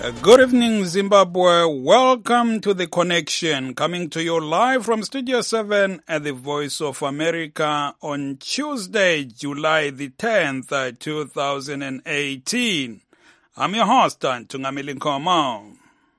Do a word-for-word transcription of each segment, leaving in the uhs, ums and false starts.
Good evening, Zimbabwe. Welcome to The Connection, coming to you live from Studio seven at the Voice of America on Tuesday, July the tenth, two thousand eighteen. I'm your host, Tungamili Nkomo.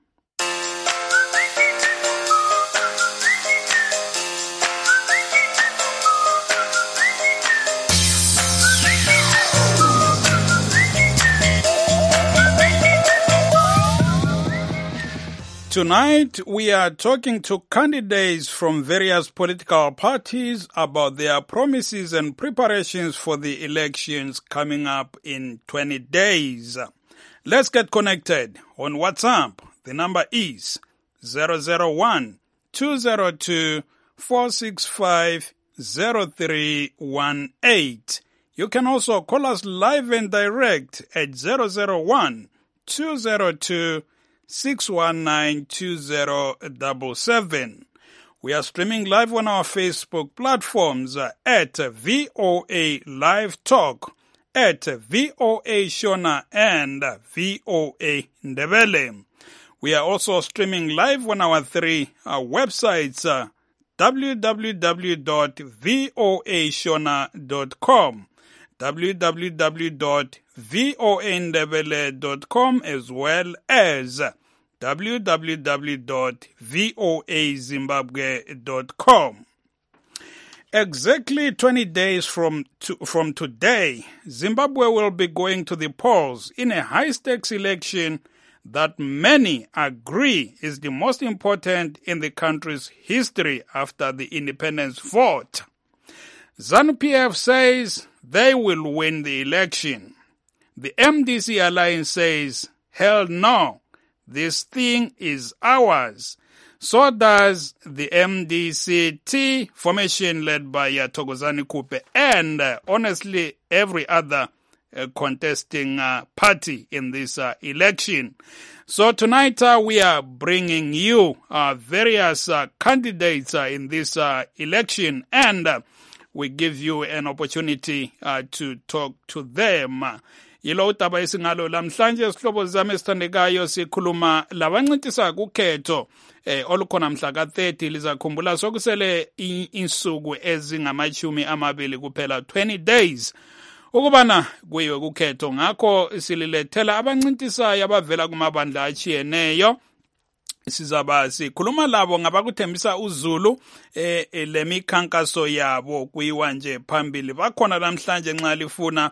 Tonight, we are talking to candidates from various political parties about their promises and preparations for the elections coming up in twenty days. Let's get connected on WhatsApp. The number is zero zero one, two zero two, four six five, zero three one eight. You can also call us live and direct at zero zero one, two zero two, six one nine, two zero seven seven. We are streaming live on our Facebook platforms at V O A Live Talk, at V O A Shona, and V O A Ndebele. We are also streaming live on our three uh, websites, uh, w w w dot voa shona dot com, w w w dot voa ndebele dot com, as well as w w w dot voa zimbabwe dot com. Exactly twenty days from to, from today, Zimbabwe will be going to the polls in a high-stakes election that many agree is the most important in the country's history after the independence vote. ZANU-P F says they will win the election. The M D C alliance says, hell no. This thing is ours. So does the M D C T formation led by uh, Thokozani Kupe and uh, honestly every other uh, contesting uh, party in this uh, election. So tonight uh, we are bringing you uh, various uh, candidates uh, in this uh, election, and uh, we give you an opportunity uh, to talk to them. Yilo utaba isingalo lamhlanje sihlobo zami esithandekayo sikhuluma labancintisa kukhetho eh olukhona mhla ka thirty lizakhumbula sokusele insuku ezingamachumi amabili kuphela twenty days ukubana kuyiwe kukhetho. Ngakho sililethela abancintisayo abavela kumabandla achiyeneyo. Sizaba sikhuluma labo ngabakuthembisa uzulu eh lemikhankaso yabo kuyiwa nje phambili. Bakhona namhlanje nxa lifuna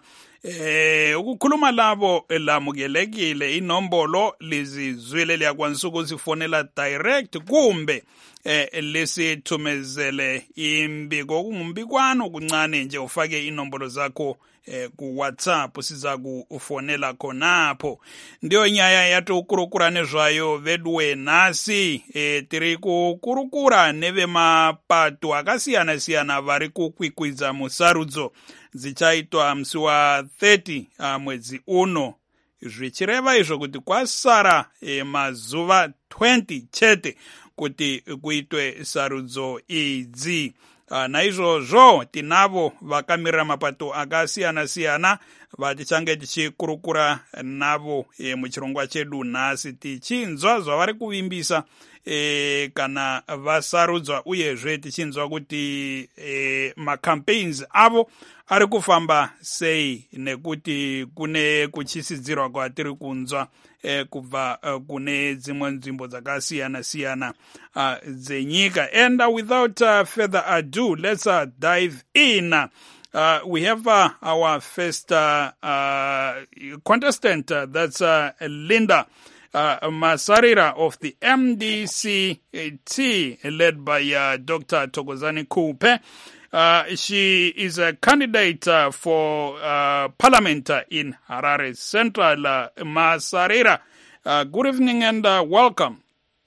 Eh ukukhuluma labo lamukelekile. Inombolo lizizwile liyakwanisa ukuzifonela direct kumbe eh lesithumezele imbiko kungumbikwana okuncane nje ufake inombolo zakho eh ku WhatsApp siza kufonela khonapho. Ndiyo nyaya yathi ukurukura nezvayo vedwe nasi eh tiri kukurukura neve mapato akasiyana siyana vari kukwikwidza musarudzo dzichaitwa musi wa thirty uh, mwedzi uno, zvichireva izvo kuti kwasara e, mazuva twenty chete kuti kuitwe sarudzo idzi. Uh, naizvozvo tinavo vakamirira mapato akasiyana siyana vatichange tichikurukura navo e, muchirongwa chedu nhasi tichinzwa zvavari kuvimbisa e, kana vasarudzwa, uyezve tichinzwa kuti e, macampaigns avo ari kufamba sei nekuti kune kuchisidzirwa kwatiri kunzwa eh, kubva uh, kune dzimwe nzvimbo dzakasiyana siyana uh, dzenyika. And uh, without uh, further ado, let's uh, dive in. Uh, we have uh, our first uh, uh, contestant, uh, that's uh, Linda uh, Masarira of the M D C T, led by uh, Doctor Thokozani Kupe. Uh, she is a candidate uh, for uh, parliament uh, in Harare Central. Uh, Masarira, uh, good evening and uh, welcome.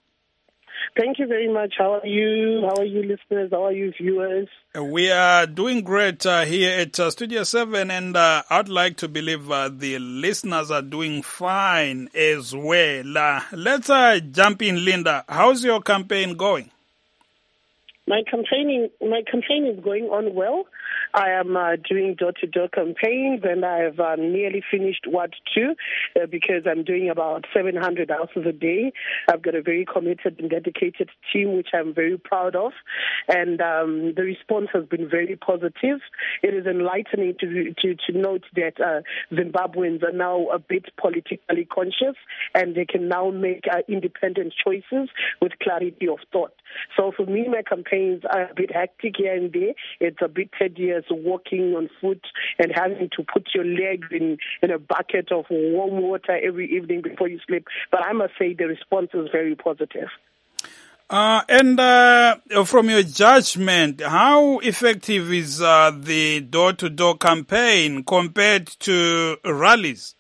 Thank you very much. How are you? How are you, listeners? How are you, viewers? We are doing great uh, here at uh, Studio seven, and uh, I'd like to believe uh, the listeners are doing fine as well. Uh, let's uh, jump in, Linda. How's your campaign going? My campaigning, my campaign is going on well. I am uh, doing door-to-door campaigns, and I've uh, nearly finished Ward two uh, because I'm doing about seven hundred houses a day. I've got a very committed and dedicated team, which I'm very proud of, and um, the response has been very positive. It is enlightening to to, to note that uh, Zimbabweans are now a bit politically conscious, and they can now make uh, independent choices with clarity of thought. So for me, my campaigns are a bit hectic here and there. It's a bit tedious walking on foot and having to put your legs in, in a bucket of warm water every evening before you sleep. But I must say the response is very positive. Uh, and uh, from your judgment, how effective is uh, the door-to-door campaign compared to rallies?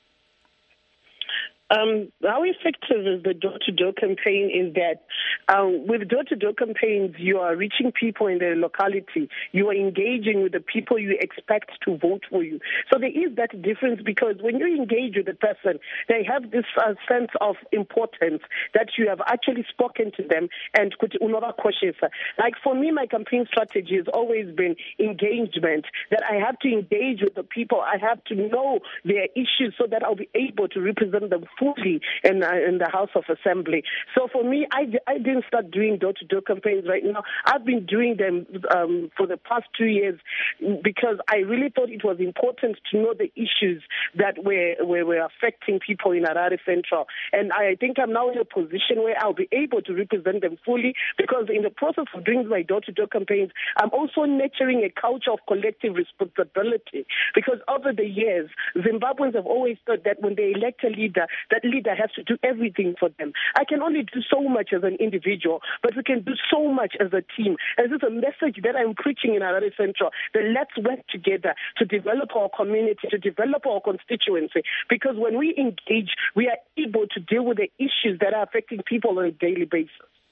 Um, how effective is the door-to-door campaign is that um, with door-to-door campaigns, you are reaching people in the locality. You are engaging with the people you expect to vote for you. So there is that difference, because when you engage with a person, they have this uh, sense of importance that you have actually spoken to them and could another question. Like for me, my campaign strategy has always been engagement, that I have to engage with the people. I have to know their issues so that I'll be able to represent them fully in, uh, in the House of Assembly. So for me, I, I didn't start doing door-to-door campaigns right now. I've been doing them um, for the past two years because I really thought it was important to know the issues that were, were, were affecting people in Harare Central. And I think I'm now in a position where I'll be able to represent them fully, because in the process of doing my door-to-door campaigns, I'm also nurturing a culture of collective responsibility, because over the years, Zimbabweans have always thought that when they elect a leader, that leader has to do everything for them. I can only do so much as an individual, but we can do so much as a team. And this is a message that I'm preaching in Harare Central, that let's work together to develop our community, to develop our constituency, because when we engage, we are able to deal with the issues that are affecting people on a daily basis.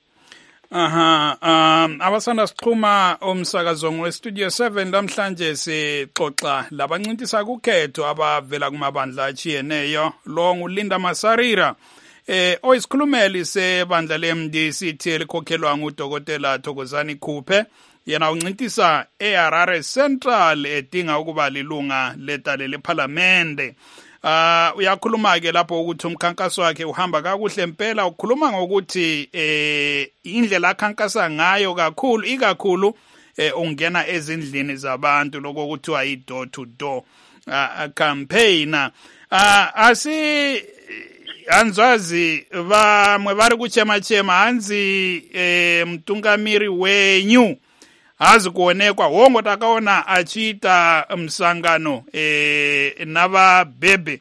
Aha, um abasanda siqhuma umsakazong westudio seven namhlanje sixoxa labancintisa kukhetho abavela kumabandla achiyeneyo lo nguLinda Masarira eh oyisikhulumeli sebandla leM D C T elikhokhelwa ngudokotela Thokozani Khuphe, yena uncintisa eHarare Central edinga ukuba lilunga letale leParliament. Uh uyakhuluma ke lapho ukuthi umkhankaso wakhe uhamba kakuhle impela. Ukhuluma ngokuthi eh indlela akhankasa ngayo kakhulu ikakhulu eh ungena ezindlini zabantu lokho kuthiwa i door to door uh, campaign. Uh asi anzwazi vamwe vari kuchema chema hanzi eh mtungamiri wenyu hazi kuonekwa hongo takaona achiita msangano eh nava bebe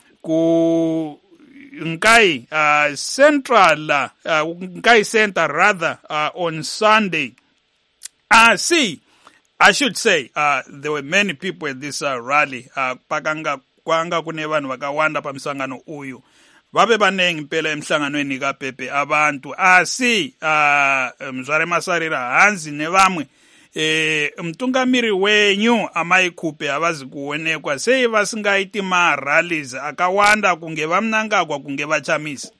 ku Nkai uh, Central uh, Nkai Center rather uh, on Sunday. Ah, uh, see, I should say uh, there were many people at this uh, rally. Uh, pakanga kwanga kune vanhu vakawanda pamsangano uyu. Vabe banengi impela emhlanganweni kaBhebhe abantu. Ah, see, uh, Mzware Masarira hanzi nevamwe eh mtungamiri wenyu amayikhuphe abazi kuonekwa sei vasingaiti ma rallies akawanda kunge vamnangagwa kunge vachamisa.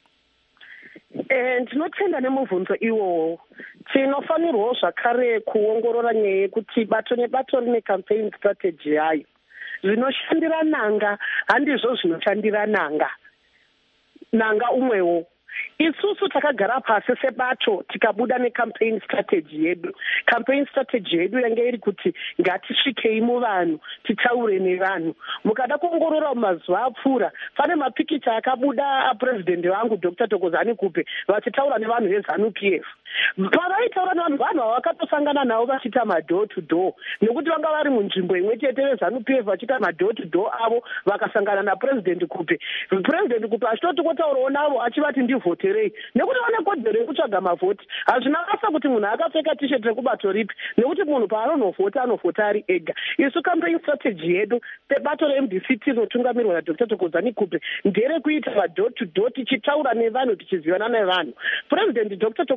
Eh ndinothanda nemuvunzo iwo tinofanirwa zvakare kuongorora nyaya yekuti bato nebato rine campaign strategy yayo zvinoshandira nanga handizvo zvinoshandira nanga nanga umwewo. Isusu takagara pasi sebato tikabuda necampaign strategy yedu. Campaign strategy yedu yange iri kuti ngatisvikei muvanhu titaure nevanhu. Mukada kuongorora mazuva apfuura pane mapikicha akabuda apresident wangu Doctor Thokozani Khuphe vachitaura nevanhu veZANU P F. Pavaitaura nevanhu vanhu vakatosangana navo vachiita madoor to door, nekuti vanga vari munzvimbo imwe chete veZANU P F vachiita madoor to door avo vakasangana napresident Khuphe. President Khuphe achitoti kotaurawo navo achivati ndivoterei, nekuti vane kodzero yekutsvaga mavhoti. Hazvina basa kuti munhu akapfeka t-shirt rekubato ripi, nekuti munhu paanonovhota anovhota ari ega. Isu campaign strategy yedu tebato reM D C T rinotungamirwa naDr Thokozani Khuphe ndere kuita madoor to door tichitaura nevanhu tichizivana nevanhu. President Doctor Thokozani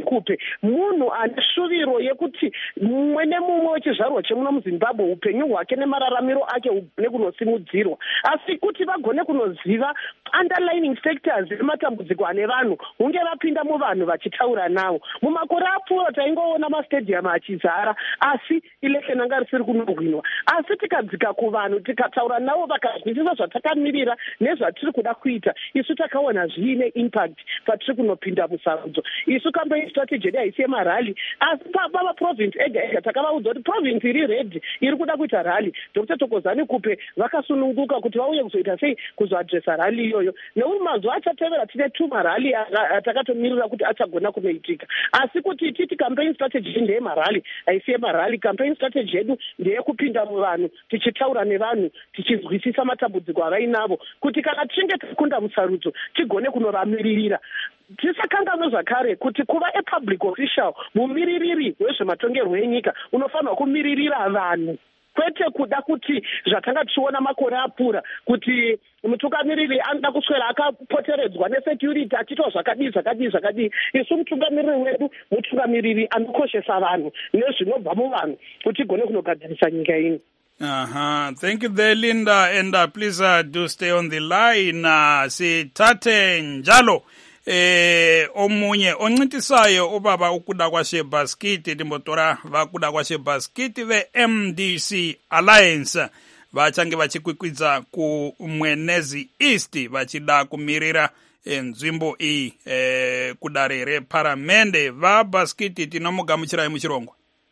kupe munhu ane shuviro yekuti mumwe nemumwe wechizvarwa chemuno muZimbabwe upenyu hwake nemararamiro ake hugone kunosimudzirwa, asi kuti vagone kunoziva underlining factors ematambudziko ane vanhu hunge vapinda muvanhu vachitaura navo. Mumakore apfuura taingoona mastadium achizara asi election anga risiri kunohwinwa, asi tikadzika kuvanhu tikataura navo vakazwisisa zvatakamirira nezvatiri kuda kuita, isu takaona zviine impact patiri kunopinda musarudzo. Isu campaign strategy yedu haisi yemarali, asi pava province ega ega takavaudza kuti province iri ready iri kuda kuita rally. Dr Thokozani Kupe vakasununguka kuti vauye kuzoita sei kuzoadresa rally iyoyo, nekuti mazuva achatevera tine tuma rally atakatomirira kuti achagona kunoitika. Asi kuti titi campaign strategy ndeye marali haisi yemarali, campaign strategy yedu ndeye kupinda muvanhu tichitaura nevanhu tichizwisisa matambudziko avainavo kuti kana tichinge takunda musarudzo tigone kunovamiririra. Tisakanganwe zvakare kuti kuva a public official, mumiririri wezvematongerwo enyika unofanirwa kumiririra vanhu, kwete kuda kuti zvatanga tichiona makore apfuura kuti mutungamiriri anoda kuswera akapoteredzwa nesecurity achitwa zvakadii zvakadii zvakadii. Isu mutungamiriri wedu mutungamiriri anokoshesa vanhu nezvinobva muvanhu kuti tigone kunogadzirisa nyika ino. Uh-huh. Thank you there, Linda, and uh, please uh, do stay on the line. Uh, Sithathe njalo eh omunye oncitisayo ubaba ukuda kwaShebaskiti timbotora vakuda kwaShebaskiti ve M D C Alliance vachange vachikwikwidza ku Mwenezi East vachida kumirira nzvimbo iyi eh kudare reparamende. VaBaskiti tinomugamuchirai muchirongwa.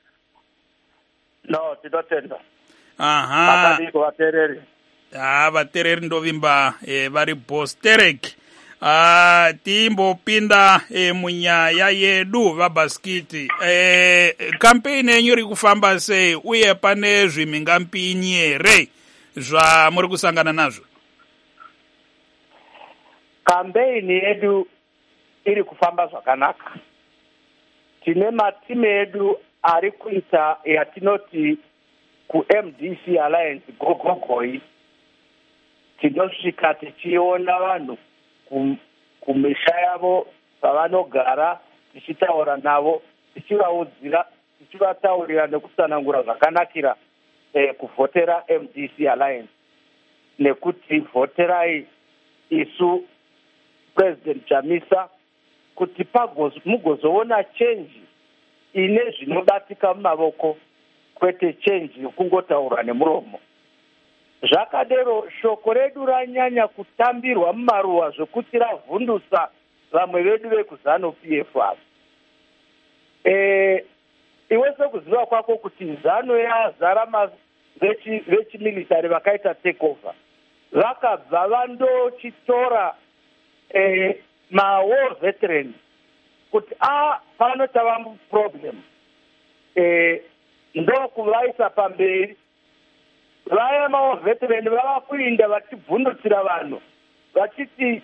No, tinotenda. Aha. Vakadiko vatereri. Ah, vatereri ndovimba eh, vari Bosterek. Ah, timbopinda eh, munyaya yedu VaBaskiti. Eh, campaign yenyu iri kufamba sei uye pane zvimhingampinyi here zvamuri kusangana nazvo? Campaign yedu iri kufamba zvakanaka. Tine matimu edu ari kuita yatinoti ku M D C Alliance gogogoi. Tinosvika tichiona vanhu kumisha yavo pavanogara, tichitaura navo, tichivaudzira, tichivataurira nekutsanangura zvakanakira eh, kuvhotera M D C Alliance. Nekuti vhoterai isu President Chamisa kuti mugozoona change ine zvinobatika mumavoko, kwete change yokungotaura nemuromo. Zvakadero shoko redu ranyanya kutambirwa mumaruwa zvekuti ravhundusa vamwe vedu vekuzano P F avo. Eh, iwe sekuziva kwako kuti zano yazara vechimilitary vakaita takeover, vakabva vandochitora eh, ma-war veterans kuti a pano tava problem eh, ndokuvaisa pamberi. Vaya ma-veterans vava kuinda vachibvundutsira vanhu vachiti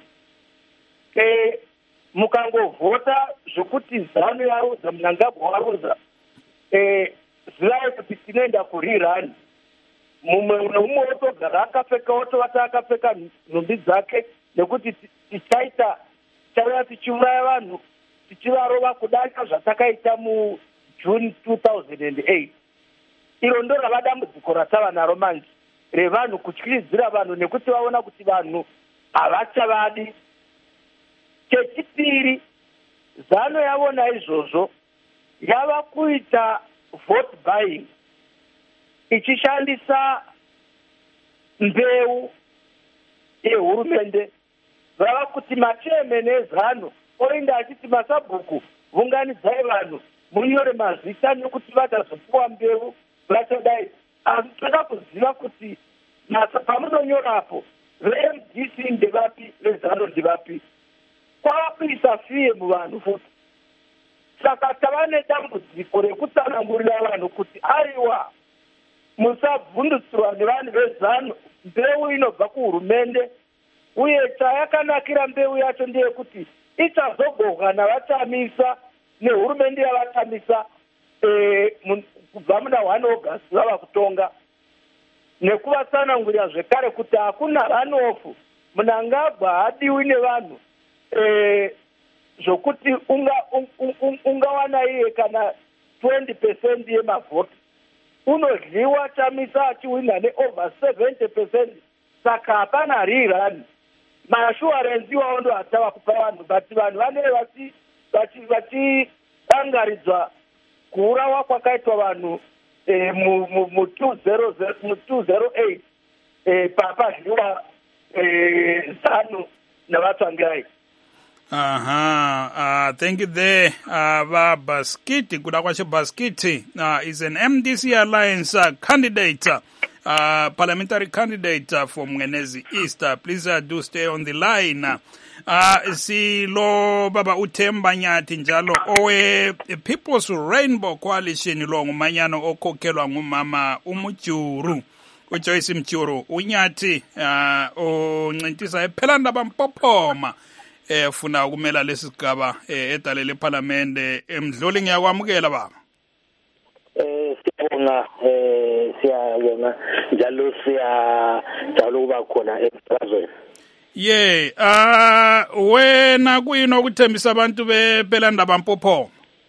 eh, mukangovhota zvokuti zano yaudza Mnangagwa waudza eh, zivai kuti tinoenda kurirani. Mumwe nomumwe otogara akapfeka otovata akapfeka nhumbi dzake nekuti tichaita tichauya tichiuraya vanhu tichivarova kudarika zvatakaita muJune two thousand eight. Iro ndo rava dambudziko ratava naro manje revanhu kutyiridzira vanhu nekuti vaona kuti vanhu havachavadi. Chechipiri, zano yavona izvozvo yava kuita vote buying ichishandisa mbeu yehurumende. Vava kuti macheme nezano oinda achiti masabhuku vunganidzai vanhu munyore mazita nekuti vatazopuwa mbeu vachadai. Asi toda kuziva kuti pamunonyorapo ve-M D C ndevapi vezano ndevapi, kwava kuisa fiye muvanhu futi. Saka tava nedambudziko rekutsanangurira vanhu kuti aiwa musabvundutsirwa nevanhu vezano, mbeu inobva kuhurumende. Uye chayakanakira mbeu yacho ndeyekuti ichazogohwa navatamisa nehurumende yavatamisa eh, kubva muna one August vava kutonga, nekuvatsanangurira zvekare kuti hakuna runoff. Mnangagwa hadiwi nevanhu. Eh, zvokuti unga ungawana iye kana twenty percent yemavhoti unodliwa chamisa achiwina neover seventy percent. Saka hapana rirani maashuwarensi iwawo ndo atava kupa vanhu, but vanhu vanenge vachiangaridzwa kuurawa kwakaitwa vanhu mu two thousand eight papadliwa zanu navatsvangirai. Aha, uh, thank you there. Uh, va Baskiti, Kudakwashe Baskiti uh, is an M D C Alliance uh, candidate, uh, parliamentary candidate uh, from Mwenezi East. Uh, please uh, do stay on the line. Uh, si lo baba uThemba Nyathi njalo owe People's Rainbow Coalition lo ngumanyano okhokhelwa ngumama uMjuru. uJoyce Mjuru uNyathi uh, oncintisa ePhelanda bampophoma eh funa ukumela lesisigaba eh edalele eParliament eMdluli. Ngiyakwamukela baba. Eh siyabonga eh siyabonga njalo siya njalo kuba khona emsakazweni. Ye ah wena kuyini okuthembisa abantu bePhelanda bampophoma?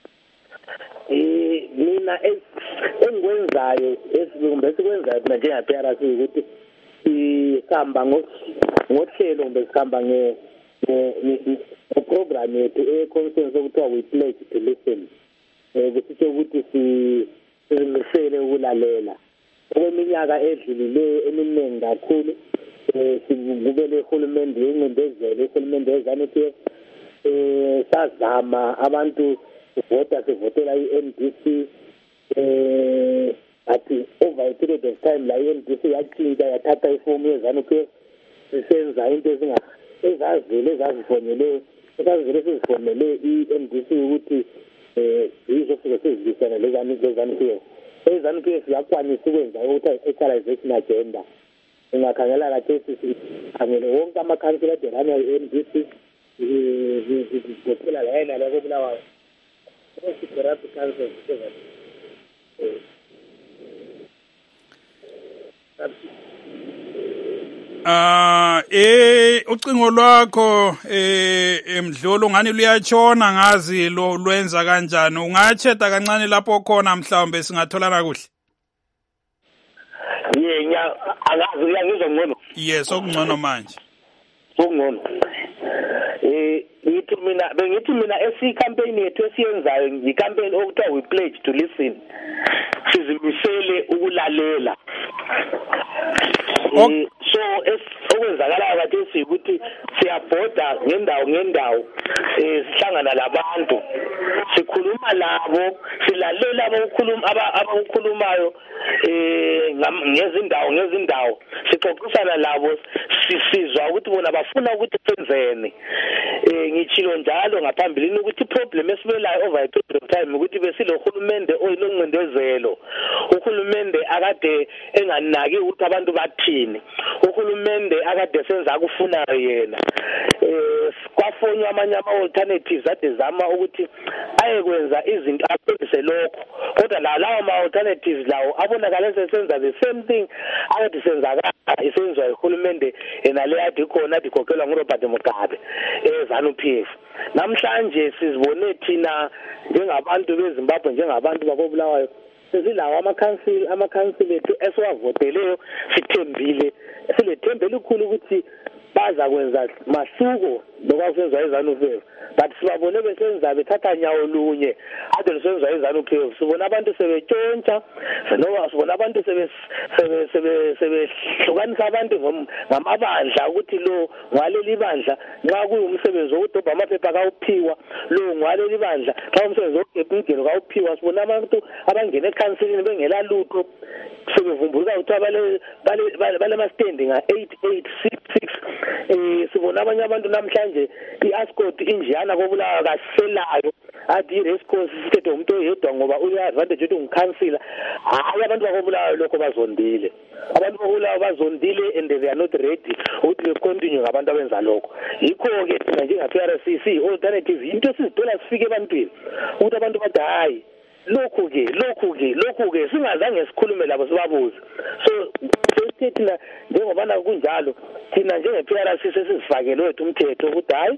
Eh mina engikwenzayo esimbe sikwenzayo mina njengaP R C ukuthi sihamba ngohlelo kumbe sihamba nge program yethu e-conference okuthiwa we pledge to listen. Kusitsho ukuthi sizimisele ukulalela. Okweminyaka edlulileyo eminingi kakhulu sikubele uhulumende yencindezelo, uhulumende weZANU-P F eh sazama abantu vota sivotela i-N D C eh athi over a period of time la i-N D C yathinta yathatha ifomu yeZANU-P F sisenza into ezinga ezazile ezazifonele ezazile sizifonele i-N D C ukuthi eh yizo futhi sizisana lezanu-P F. EZANU-P F yakwanisa ukwenza ukuthi equalization agenda ingakhangela kahle sisi khangele wonke amakhansela adelana e-N D C ngicela la yena la kobulawayo osipheraphi council eh Ah eh ucingo lwakho eh eMdluli ngani luyatshona ngazi lo lwenza kanjani, ungacheta kancane lapho khona mhlawumbe singatholana kuhle. Yenya akazi uyangizwa ngcono. Yes okungcono manje. Okungcono. Eh ngithi mina bengithi mina esi campaign yethu esiyenzayo ngi campaign okuthiwa we pledge to listen. Sizimisele ukulalela. Okay. So okwenzakala kathi sikuthi siyabhoda ngendawo ngendawo eh sihlangana labantu sikhuluma labo silalela abakhuluma abakhulumayo eh ngezindawo ngezindawo sixoxisana labo sisizwa ukuthi bona bafuna ukuthi senzeni. Eh ngichilo njalo ngaphambilini ukuthi problem esibelayo over a period of time ukuthi besilo hulumende oyilongcindezelo, uhulumende akade enganaki ukuthi abantu bathini, uhulumende akade senza kufuna yena. Eh kwafonywa amanye ama alternatives ade zama ukuthi ayekwenza izinto aphelise lokho, kodwa la lawo ma alternatives lawo abonakala sesenza the same thing akade senzakala isenzwa uhulumende enale ade khona adikhokhelwa nguRobert Mugabe eZANU-P F. Namhlanje sizibone thina njengabantu beZimbabwe njengabantu bakobulawayo sizilawo amakhansili amakhansili ethu esiwavoteleyo sithembile silethembe elikhulu ukuthi baza kwenza masuko lokwasenza eZANU-P F, but sibabone besenza bethatha nyawo lunye ade lisenza eZANU-P F. Sibona abantu sebetshontsha noma sibona abantu sebe sebe sebe sebehlukanisa abantu ngamabandla ukuthi lo ngwaleli bandla nxa kuyumsebenzi wokudobha amaphepha kawuphiwa, lo ngwaleli bandla xa umsebenzi wokugebha ingelo kawuphiwa. Sibona abantu abangena ekhansilini bengela lutho sebevumbuluka ukuthi abale bale ma standing nga eight eight six six. Eh sibona abanye abantu namhlanje iAscot injiyana kobulawa kaselayo athi iresponse sithethe umuntu oyedwa ngoba uyaadvantage ukuthi ngikhansila. Hayi abantu bakobulawa lokho bazondile, abantu bakobulawa bazondile and they are not ready ukuthi be continue ngabantu abenza lokho. Yikho ke thina njengaP R C C alternative into esizithola sifike ebantwini ukuthi abantu bathi hayi lokhu ke lokhu ke lokhu ke singazange sikhulume labo sibabuze. So sesithina njengoba kunjalo thina njengeP R C sesizifakele wethu umthetho ukuthi hayi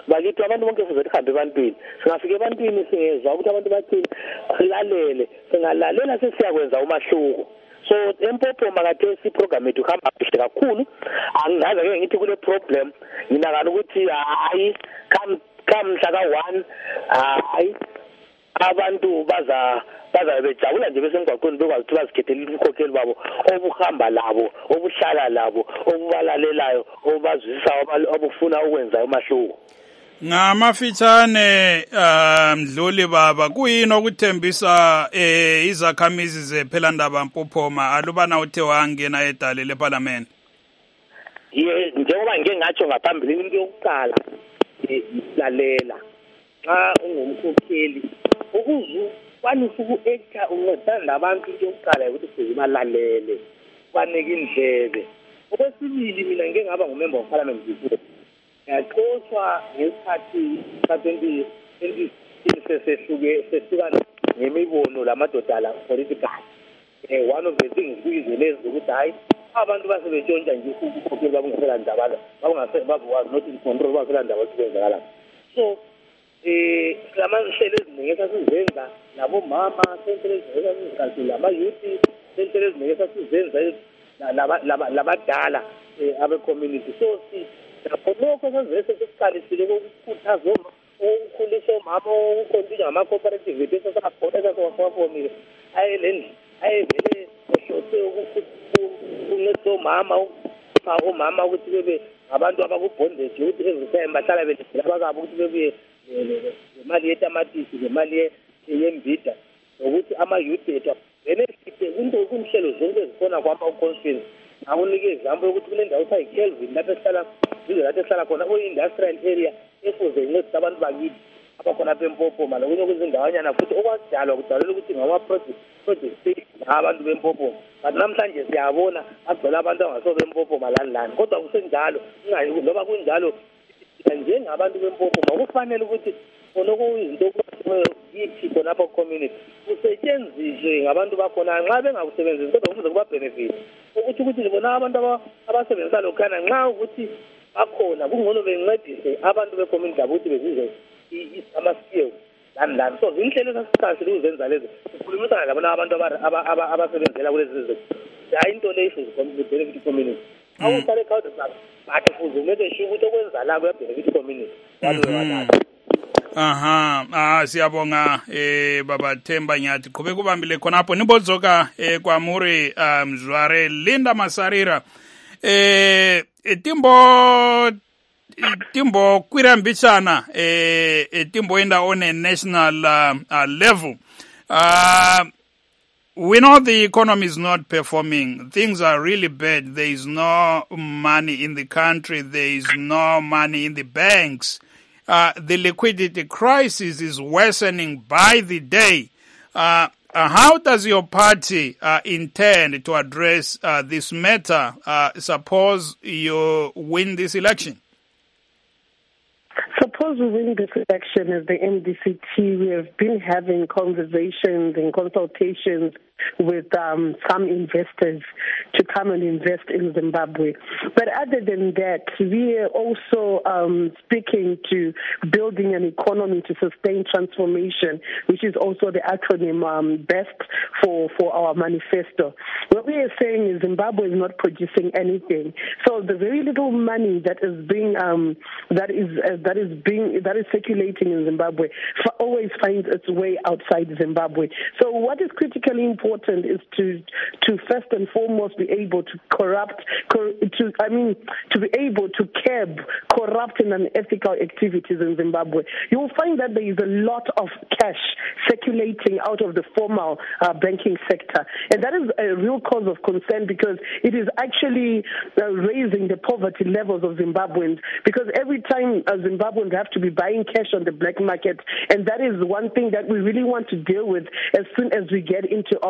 bakithi abantu bonke sizothi hambe ebantwini singafika ebantwini singezwa ukuthi abantu bathini silalele singalalela sesiyakwenza umahluko. So empopho makathesi program ethu hamba kahle kakhulu angazi ke ngithi kule problem nginakala ukuthi hayi come come mhla ka one hayi abantu baza baza bejabula nje bese ngwaqoni bekwazi ukuthi bazikhethele ukukhokheli babo obuhamba labo obuhlala labo obubalalelayo obazwisa obufuna ukwenza umahluko. Ngamafitshane mdluli baba kuyini okuthembisa eh izakhamizi zePhelandaba Mpophoma alubana uthe wangena edale leParliament? Ye njengoba ngeke ngatsho ngaphambili into yokuqala lalela xa ungumkhokheli ukuzu kwanisa uku-acta uncedana nabantu into yokuqala ukuthi sizibalalele banike indlebe. Okwesibili mina ngeke ngaba ngumember of parliament before yaxoshwa ngesikhathi ka-twenty sesehluke sehlukana ngemibono lamadoda la political. Eh one of the things kuyizwe ukuthi hayi abantu basebetshontsha nje ukukhokhela babungasela ndaba babungase babuwazi not in control basela ndaba kwenzakala. So eh lamanje leziningi esasizenza labo mama sentelezi ezazizazi lama youth sentelezi esasizenza labadala abe community. So si lokho sezese sesiqalisile ukukhuthaza ukukhulisa omama ukukhontinga ama cooperative bese sakhona sakwafomile ayelendli ayevele oshothe ukukhuthaza omama upha omama ukuthi bebe abantu abakubondage ukuthi every time bahlala bedlela abakabo ukuthi bebuye imali yetamatisi nemali yembida ukuthi ama youth ethu benefit into kunhlelo zonke ezikhona kwama conference awunike example ukuthi kunendawo ethi Kelvin lapho ehlala izo lapho ehlala khona o industrial area efuze incede abantu bakithi abakhona beMpophoma lokunye kwezindawanyana futhi okwasidalwa kudalela ukuthi ngama project project abantu beMpophoma kanti namhlanje siyabona agcwele abantu abangaso beMpophoma lani lani kodwa kusenjalo ingayi ngoba kunjalo njengabantu beMpophoma kufanele ukuthi onokuyizinto yithi khona lapho community kusetshenziswe ngabantu bakhona nxa bengakusebenzisi kodwa kufuze kuba benefit ukuthi ukuthi libona abantu abasebenzisa lokhana nxa ukuthi bakhona kungcono bencedise abantu becommunity ukuthi bezizwe ama-skills lani lani. So zinhlelo esasiqashile ukuzenza lezi sikhulumisana labona abantu abasebenzela kulezi zinto hayi into leyo benefit community awuhlale ekhawude bathi fuze umele sho ukuthi okwenza la kuyabenefit community walwe. Aha, ah siyabonga eh baba Themba Nyathi qhubeka kubambile khonapho nibozoka eh kwaMuri Mzware Linda Masarira eh timbo timbo kwirambishana eh timbo enda on a national uh, uh, level. Uh we know the economy is not performing. Things are really bad. There is no money in the country. There is no money in the banks. Uh, the liquidity crisis is worsening by the day. Uh, uh, how does your party uh, intend to address uh, this matter? Uh, suppose you win this election? Suppose we win this election as the M D C T, we have been having conversations and consultations with um, some investors to come and invest in Zimbabwe. But other than that, we are also um, speaking to building an economy to sustain transformation, which is also the acronym um, BEST for, for our manifesto. What we are saying is Zimbabwe is not producing anything. So the very little money that is being um, that is uh, that is being that is circulating in Zimbabwe always finds its way outside Zimbabwe. So what is critically important important is to to first and foremost be able to corrupt, cor, to I mean, to be able to curb corrupt and unethical activities in Zimbabwe. You will find that there is a lot of cash circulating out of the formal uh, banking sector, and that is a real cause of concern because it is actually uh, raising the poverty levels of Zimbabweans. Because every time uh, Zimbabweans have to be buying cash on the black market, and that is one thing that we really want to deal with as soon as we get into office.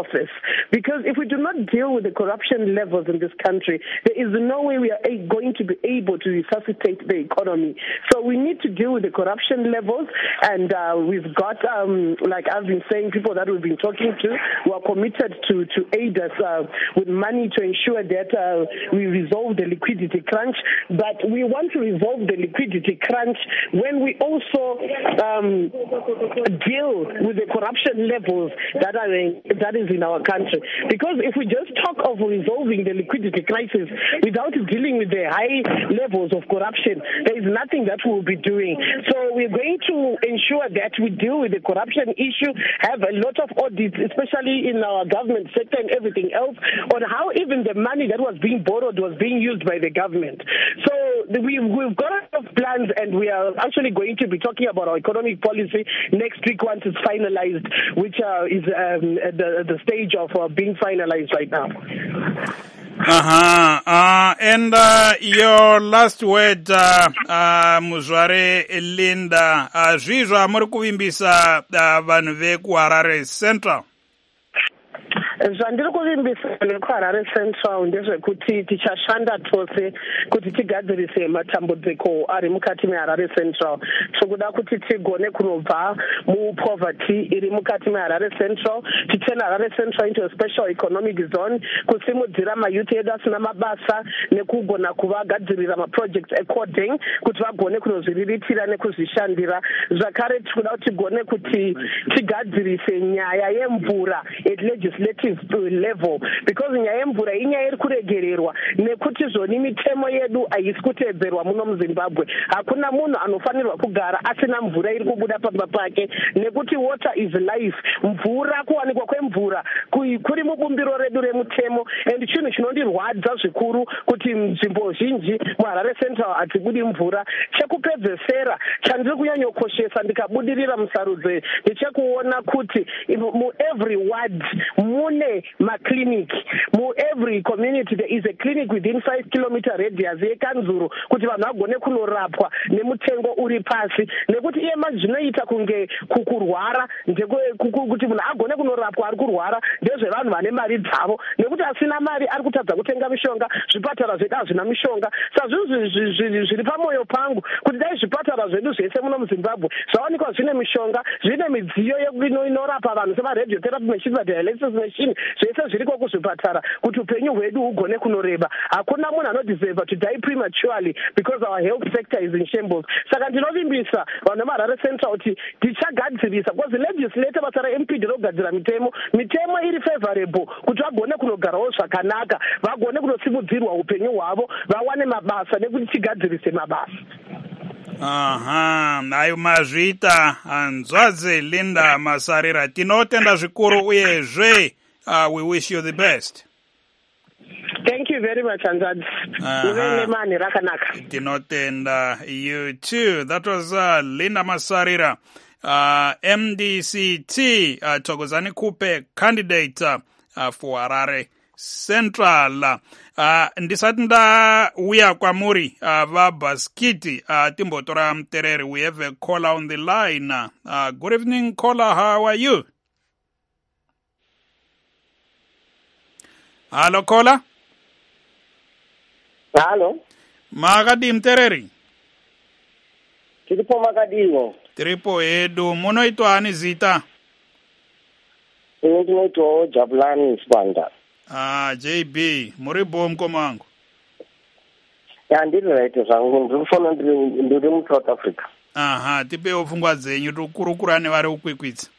office. Because if we do not deal with the corruption levels in this country, there is no way we are going to be able to resuscitate the economy. So we need to deal with the corruption levels, and uh, we've got, um, like I've been saying, people that we've been talking to who are committed to, to aid us uh, with money to ensure that uh, we resolve the liquidity crunch. But we want to resolve the liquidity crunch when we also um, deal with the corruption levels that are in, that is in our country. Because if we just talk of resolving the liquidity crisis without dealing with the high levels of corruption, there is nothing that we'll be doing. So we're going to ensure that we deal with the corruption issue, have a lot of audits, especially in our government sector and everything else, on how even the money that was being borrowed was being used by the government. So we've, we've got a lot of plans, and we are actually going to be talking about our economic policy next week once it's finalized, which uh, is um, at the, the stage of uh, being finalized right now. Uh-huh. Uh, and uh, your last word, uh, uh, Muzware Linda, uh, zvizva muri kuvimbisa uh, vanhu vekuHarare Central. zvandiri kuvimbisa nekuHarare Central ndezvekuti tichashanda tose kuti tigadzirise matambudziko ari mukati meHarare Central. Tinoda kuti tigone kunobva mupoverty iri mukati meHarare Central, titurn Harare Central into a special economic zone, kusimudzira mayouth edu asina mabasa nekugona kuvagadzirira maprojects according kuti vagone kunozviriritira nekuzvishandira. Zvakare tinoda kuti tigone kuti tigadzirise nyaya yemvura at legislative level, because nyaya yemvura inyaya iri kuregererwa nekuti zvoni mitemo yedu haisi kuteedzerwa muno muZimbabwe. Hakuna munhu anofanirwa kugara asina mvura iri kubuda pamba pake, nekuti water is life. Mvura, kuwanikwa kwemvura kuri mubumbiro redu remutemo, and chinhu chinondirwadza zvikuru kuti nzvimbo zhinji muHarare Central hatibudi mvura. Chekupedzesera chandiri kunyanyokoshesa ndikabudirira musarudzo ndechekuona kuti mu every ward mune maclinic, mu every community there is a clinic within five kilometer radius yekanzuru, kuti vanhu vagone kunorapwa nemutengo uri pasi, nekuti iye mazvinoita kunge kukurwara kuti munhu agone kunorapwa ari kurwara ndezvevanhu vane mari dzavo, nekuti asina mari ari kutadza kutenga mishonga. Zvipatara zvedu hazvina mishonga. Sazvo zviri pamwoyo pangu kuti dai zvipatara zvedu zvese muno muZimbabwe zvawanikwa zvine mishonga, zvine midziyo inorapa vanhu semaradiotherapy machine, madialysis machine, zvese zviriko kuzvipatara kuti upenyu hwedu hugone kunoreba. Hakuna munhu anodeserve to die prematurely because our health sector is in shambles. Saka ndinovimbisa vanhu veHarare Central kuti tichagadzirisa, because the legislator basa raM P nderogadzira mitemo, mitemo iri favorable kuti vagone kunogarawo zvakanaka, vagone kunosimudzirwa upenyu hwavo, vawane mabasa nekuti tigadzirise mabasa. Aha, nayo mazvita Hanzvadze Linda Masarira, tinotenda zvikuru uyezve uh, we wish you the best. Thank you very much, Hanzvadze. Uh-huh. Tinotenda you too. That was uh, Linda Masarira, uh, M D C T, uh, Thokozani Kupe candidate uh, for Harare Central. Uh, ndisati ndauya kwamuri uh, vaBhaskiti uh, timbotora mutereri. We have a caller on the line. Uh, good evening, caller. How are you? Hello, caller. Hello. Makadi mutereri. Tiripo makadiwo. Tiripo edu. Munoitwa ani zita? Ine ndinoitwawo Jabulani Sibanda. Ah, J B, muri bom komangu. Ya ndiri right zvangu, ndikufona ndiri mu South Africa. Aha, tipewo pfungwa dzenyu tokurukura nevari ukwikwidza.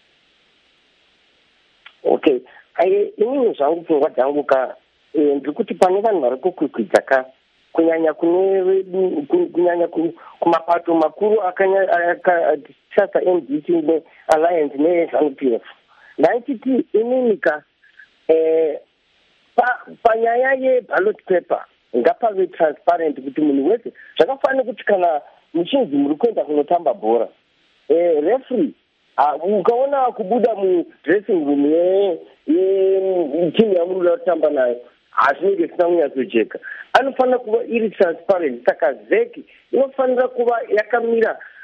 Okay, ai inini zvangu pfungwa dzangu ka ndikuti pane vanhu vari kukwikwidza ka kunyanya kune kunyanya kumapato makuru akanya sasa M D C ne Alliance ne ZANU P F. Ndachiti inini ka eh pa panyaya ye ballot paper ngapave transparent kuti munhu wese zvakafanira kuti kana muchinzi muri kuenda kunotamba bhora eh referee ukaona kubuda mu dressing room ye ye timu yamuri kutamba nayo azvinenge sina kunyatsojeka, anofanira kuva iri transparent. Saka zeki inofanira kuva yakamira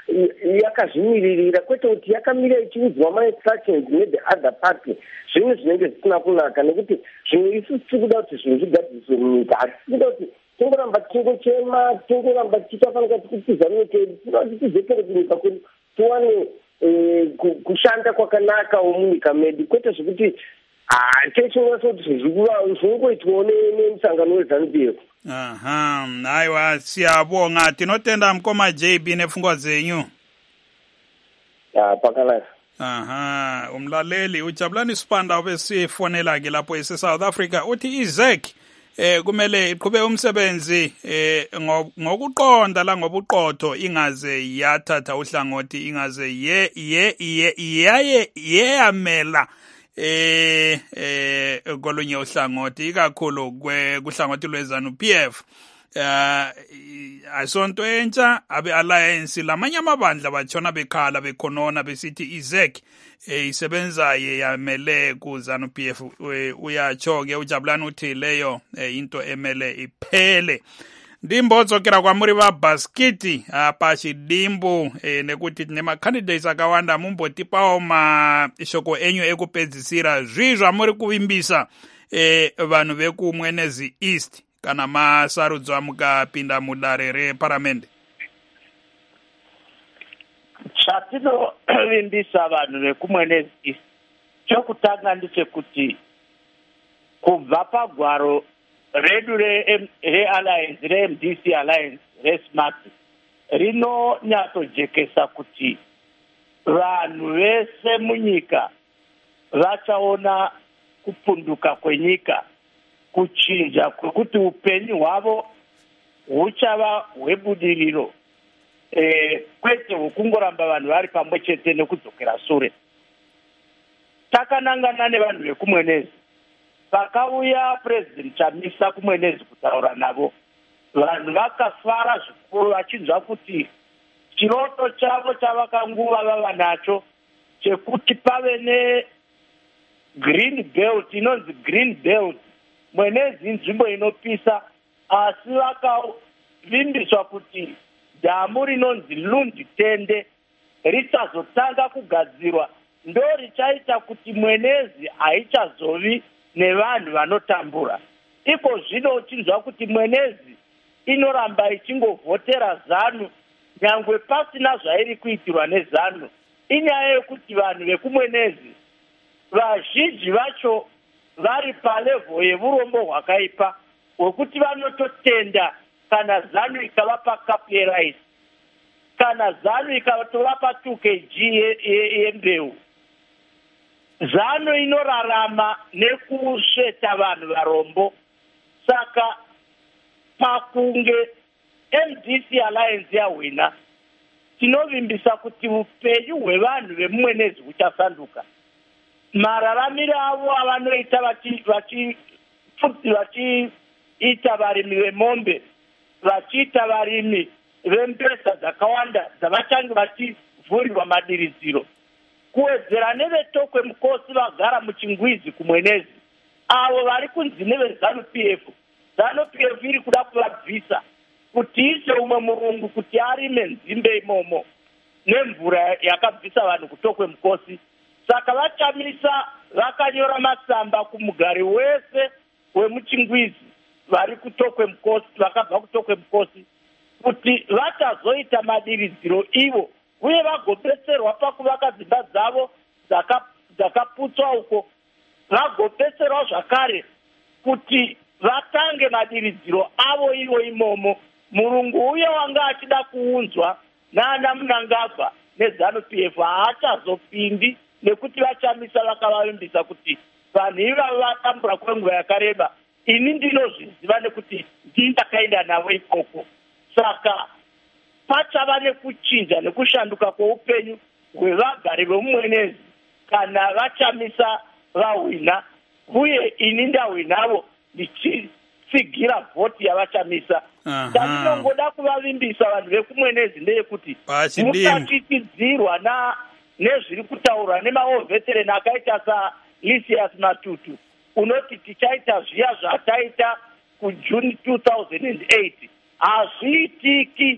yakazvimiririra kwete kuti yakamira ichiudzwa ma-instructions ne-the other party, zvimwe zvinenge zvisina kunaka, nekuti zvimwe isusu tiri kuda kuti zvinhu zvigadziswe munyika. Hatisi kuda kuti tingoramba tichingochema, tingoramba tichitafanira tikutizane kedu, tinoda kuti tidzokere kunyika kwedu tiwane kushanda kwakanaka munyika medu, kwete zvekuti techinoona kuti zvinongoitwawo nemusangano weZANU P F. Aha, aiwa, siyabonga. Tinotenda mkoma J B nepfungwa zenyu. Ya, pakanaka. Aha, umlaleli uJabulani Sibanda obesifonela ke lapho ese-South Africa uthi I Z E C eh kumele iqhube umsebenzi eh ngokuqonda la ngobuqotho ingaze yathatha uhlangothi ingaze ye ye yaye yeyamela eh eh kolunye uhlangothi ikakhulu kuhlangothi lweZANU P F. Uh, asonto entsha abe alliance lamanye amabandla batshona bekhala bekhonona besithi I Z E C eh, isebenzaye yamele ku ZANU P F. Uyatsho ke uJabulani uthi leyo eh, into emele iphele. Ndimbodzo kera kwa muri va baskiti apa xidimbu eh, nekuti nema candidates akawanda mumboti pawo ma ishoko enyu ekupedzisira zvizva muri kuvimbisa eh, vanhu vekumwenezi East kana masarudzwa mukapinda mudare reparamende. Chatinovimbisa vanhu vekumwenezi East chokutanga ndechekuti kubva pagwaro redu realliance re-M D C alliance re-smart rinonyatsojekesa kuti vanhu vese munyika vachaona kupunduka kwenyika, kuchinja kwekuti upenyu hwavo huchava hwebudiriro, e, kwete hwekungoramba vanhu vari pamwe chete nekudzokera sure. Takanangana nevanhu vekumwenezi, pakauya President Chamisa kumwenezi kutaura navo, vanhu vakafara zvikuru vachinzwa kuti chiroto chavo chavakanguva vava nacho chekuti pave ne green belt, inonzi green belt, mwenezi nzvimbo inopisa, asi vakavimbiswa kuti dhamu rinonzi Lundi Tende richazotanga kugadzirwa, ndo richaita kuti mwenezi haichazovi nevanhu vanotambura. Iko zvino chinzwa kuti mwenezi inoramba ichingovhotera ZANU nyangwe pasina zvairi kuitirwa neZANU. Inyaya yekuti vanhu vekumwenezi vazhinji vacho vari palevo yevurombo hwakaipa hwekuti vanototenda kana ZANU ikavapa cup yerice, kana ZANU ikatovapa two kilograms yembeu. ZANU inorarama nekusveta vanhu varombo. Saka pakunge M D C alliance yahwina, tinovimbisa kuti upenyu hwevanhu vemumwenezi huchasanduka. Mararamiro avo avanoita vachiita varimi vemombe, vachiita varimi vembesa dzakawanda dzavachange vachivhurirwa madiridziro, kuwedzera nevetokwe mukosi vagara muchingwizi kumwenezi, avo vari kunzi neveZANU P F. ZANU P F iri kuda kuvabvisa kuti ise umwe murungu kuti arime nzimbe imomo nemvura yakabvisa vanhu kutokwe mukosi. Saka vachamisa vakanyora matsamba kumugari wese wemuchingwizi vari kutokwe mukosi, vakabva kutokwe mukosi, kuti vachazoita madiridziro ivo uye vagopetserwa pakuvaka dzimba dzavo dzakaputswa uko, vagopetserwa zvakare kuti vatange madiridziro avo ivo imomo. Murungu uye wanga achida kuunzwa naana Munangagwa neZANU P F haachazopindi, nekuti vachamisa vakavavimbisa kuti vanhu ivavo vatambura kwenguva yakareba, ini ndinozviziva nekuti ndindakaenda navo ikoko. Saka pachava nekuchinja nekushanduka kweupenyu hwevagari vemumwenezi kana vachamisa vahwina, uye ini ndahwinavo ndichitsigira vhoti yavachamisa. Ndinongoda kuvavimbisa vanhu vekumwenezi ndeyekuti musachitidzirwa na nezviri kutaurwa nemaovetereni akaita saLisias Matutu unoti tichaita zviya zvataita kuJuni two thousand eight. Hazviitiki.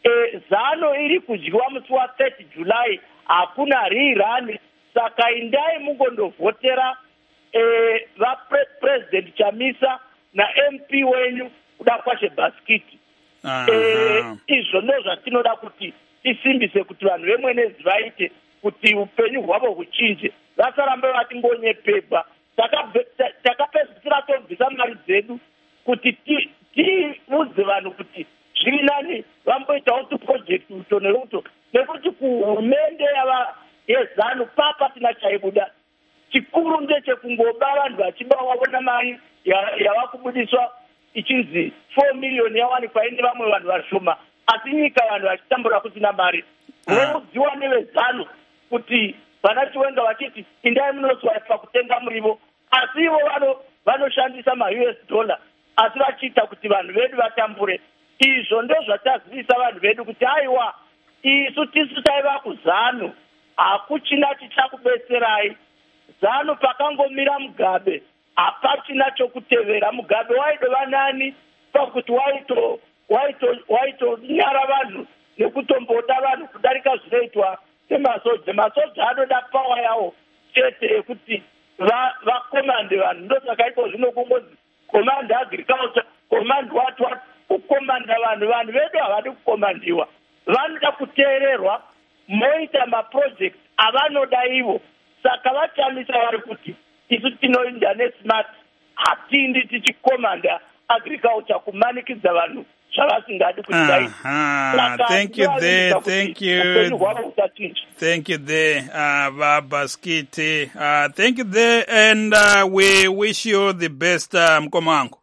e, zano iri kudyiwa musi wa thirty July hakuna rerun, saka indai mungondovhotera e, vapresident Chamisa na-M P wenyu kuda kwashe bhasikiti. E, izvo ndo zvatinoda kuti tisimbise kuti vanhu vemwenezi vaite kuti upenyu hwavo huchinje, vasarambe vatingonyepepa. Takapedzisira tobvisa mari dzedu kuti tiudze vanhu kuti zviri nani vamboitawo tuprojekti uto neuto, nekuti kuhurumende yezanu papa tina chaibuda. Chikuru ndechekungoba vanhu vachibawaona mari yavakubudiswa ichinzi four million yawanikwa ine vamwe vanhu vashoma, asi nyika vanhu vachitambura kusina mari. Voudziwa nevezanu kuti vana Chiwenga vachiti indai munoswaipa kutenga murivo, asi ivo vanoshandisa ma-U S dollar, asi vachiita kuti vanhu vedu vatambure. Izvo ndo zvatazivisa vanhu vedu kuti aiwa isu tisu taiva kuzanu, hakuchina chichakubetserai. Zanu pakangomira Mugabe hapachina chokutevera. Mugabe waidova nani pakuti waito waito waito nyara vanhu nekutomboda vanhu kudarika zvinoitwa nemasoja. Masoja anoda pawa yawo chete yekuti vakomande va vanhu. Ndosaka iko zvino kungozi command agriculture, command what what, kukomanda vanhu. Vanhu vedu havadi kukomandiwa, vanoda kuteererwa, moita maproject avanoda ivo. Saka vachamisa vari kuti isu tinoinda nesmart, hatindi tichikomanda agriculture kumanikidza vanhu zvavasingadi kuti vaite. Thank you there, thank you. Thank you there, uh, Vabhasikiti. Uh, thank you there, and uh, we wish you the best, uh, mkoma wangu.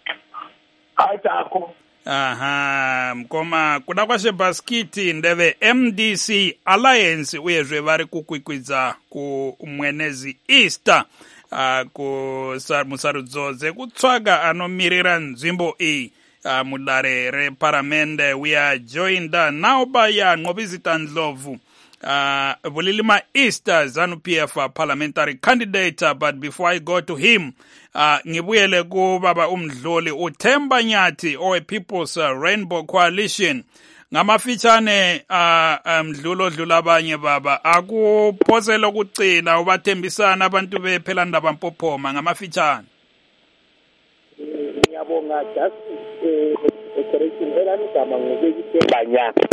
Aitako. Aha, mkoma kuda kwashe Bhasikiti ndeve M D C Alliance uyezve vari kukwikwidza kumwenezi Easter uh, ku musarudzo dzekutsvaga anomirira nzvimbo iyi uh, mudare reparamende. We are joined uh, now by uh, Nqobizita Ndlovu, uh, Vulilima Easter ZANU-P F uh, parliamentary candidate. Uh, but before I go to him, Uh, ngibuyele ku baba umdluli uThemba Nyathi owe People's uh, Rainbow Coalition. Ngamafitshane uh, mdlulo dlula abanye baba, akuphosela ukucina ubathembisana abantu bephela ndaba Mpophoma ngamafitshane. Ngiyabonga just correction era nigama ngokuyithemba Nyathi.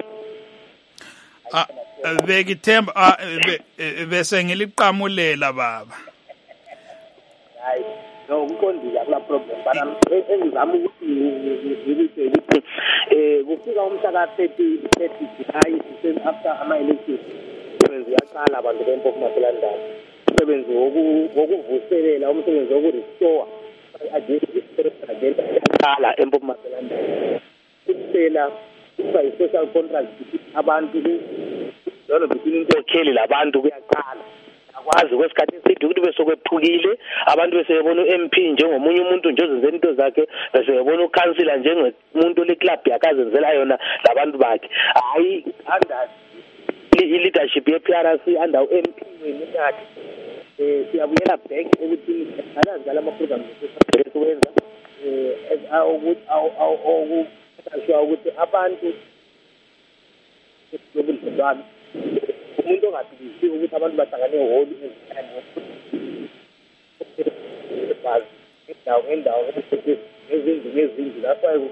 Ah bekithemba bese ngiliqamulela baba. Hayi no ukondila kula problem bana engizama ukuthi ngibike ukuthi eh kufika umhla ka thirty July after ama elections umsebenzi uyaqala abantu beMpophoma Maselandaba, umsebenzi wokuvuselela, umsebenzi wokurestore agenda yaqala eMpophoma Maselandaba. Ukuphela kuba i-social contract abantu lolo between inkokheli labantu kuyaqala. Akwazi kwesikhathi eside ukuthi bese kwephukile abantu bese bebona u-M P njengomunye umuntu nje ozenza into zakhe, bese bebona ukansila njengomuntu le-club yakazenzela yona labantu bakhe. Hayi under i-leadership ye-P R C under u-M P weNyathi eh siyabuyela back ukuthi akazala ama-programs esiwenza eh ukuthi ukuthi abantu bobudlelwano umuntu ongaphilisi ukuthi abantu bahlangane ehholo ezikhathi indawo ngendawo ezindlu ngezindlu lapho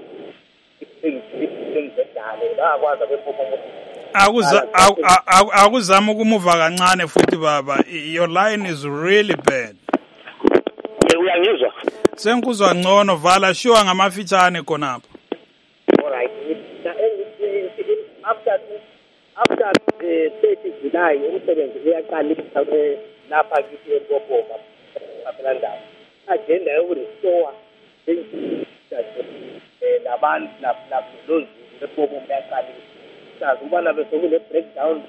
akwazi akuzama ukumuva kancane futhi baba. Your line is really bad. Uyangizwa? Sengikuzwa ngcono, vala sure ngamafitshane khonapho. All right. After after the thirty July umsebenzi uyaqala lapha kithi eMpophoma Maselandaba. Agenda yokurestore labantu nabantu beMpophoma uyaqala. Sazi ubana bese kule breakdown.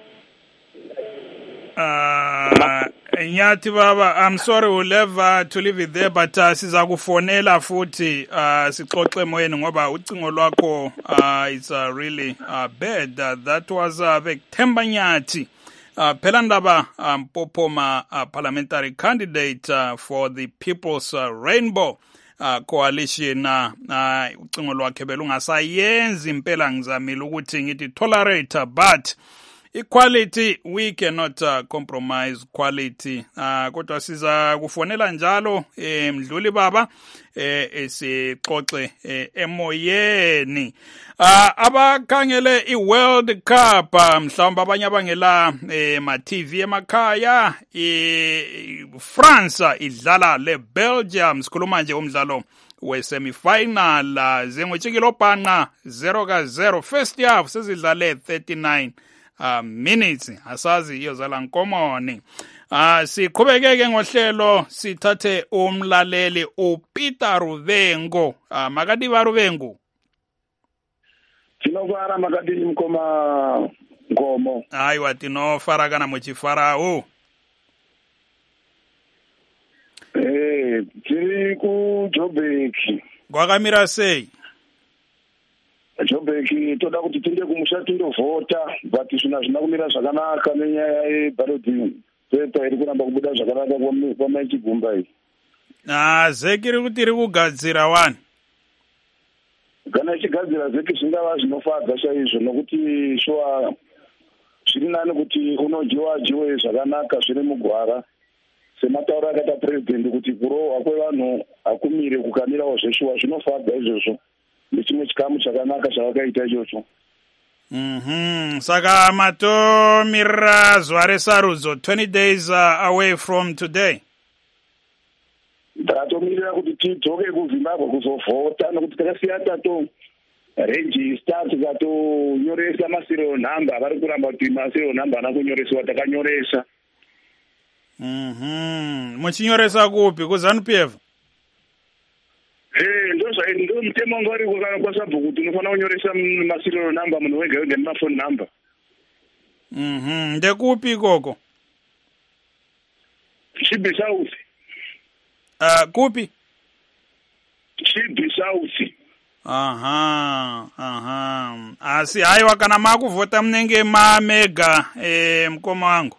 Uh, Nyathi baba, I'm sorry we'll have uh, to leave it there, but uh, siza kufonela futhi uh, sixoxe moyeni ngoba ucingo lwakho uh, it's uh, really uh, bad. Uh, that was uh, Themba Nyathi, uh, phela ndaba Mpophoma uh, parliamentary candidate uh, for the People's uh, Rainbow uh, coalition uh, ucingo lwakhe belungasayenzi impela ngizamile ukuthi ngithi tolerate but equality we cannot uh, compromise quality uh, kodwa siza kufonela njalo eh, Mdluli baba eh esixoxe eh, emoyeni uh, abakhangele iWorld Cup uh, mhlawumbe abanye abangela eh, ma T V emakhaya eh, France idlala le Belgium sikhuluma nje umdlalo we semifinal uh, zengwetshikilo bhanqa zero ka zero first half sezidlale thirty-nine Uh, minutes asazi iyozala nkomoni uh, siqhubekeke ngohlelo sithathe umlaleli uPeter Ruvengo uh, makadiba Ruvengo tinofara makadi mkoma ngomo aiwa tinofara kana muchifarao eh tiri ku Joburg kwakamira sei Joburg toda kuti tinde kumusha tindovhota but zvina zvina kumira zvakanaka nenyaya yeBallot paper iri kuramba kubuda zvakanaka kwamaichigumba iyi ah zekiri kuti iri kugadzira wani kana ichigadzira zeki zvingava zvinofadza chaizvo nokuti shuwa zviri nani kuti unojiwa jiwe zvakanaka zviri mugwara sematauro akaita president kuti kurohwa kwevanhu hakumire kukamirawo zveshuwa zvinofadza izvozvo nechimwe chikamu chakanaka chavakaita ichocho. Mhm. Saka matomira zuva resarudzo twenty days uh, away from today. Ndatomirira kuti tidzoke kuZimbabwe kuzovhota nokuti takasiya tato register tikatonyoresa maserial number vari kuramba kuti maserial number ana kunyoreswa takanyoresa. Mhm. Muchinyoresa kupi kuZANU-P F? Eh ndoza ndo mtemo ngori kugana kwa sabhuku tinofana kunyoresa maserial number munhu wega wega nemaphone number. Mhm. Ndekupi koko? Chibi South. Uh, kupi? Chibi South. Aha, aha. Asi haiwa kana makuvhota munenge mamega eh mkoma wangu.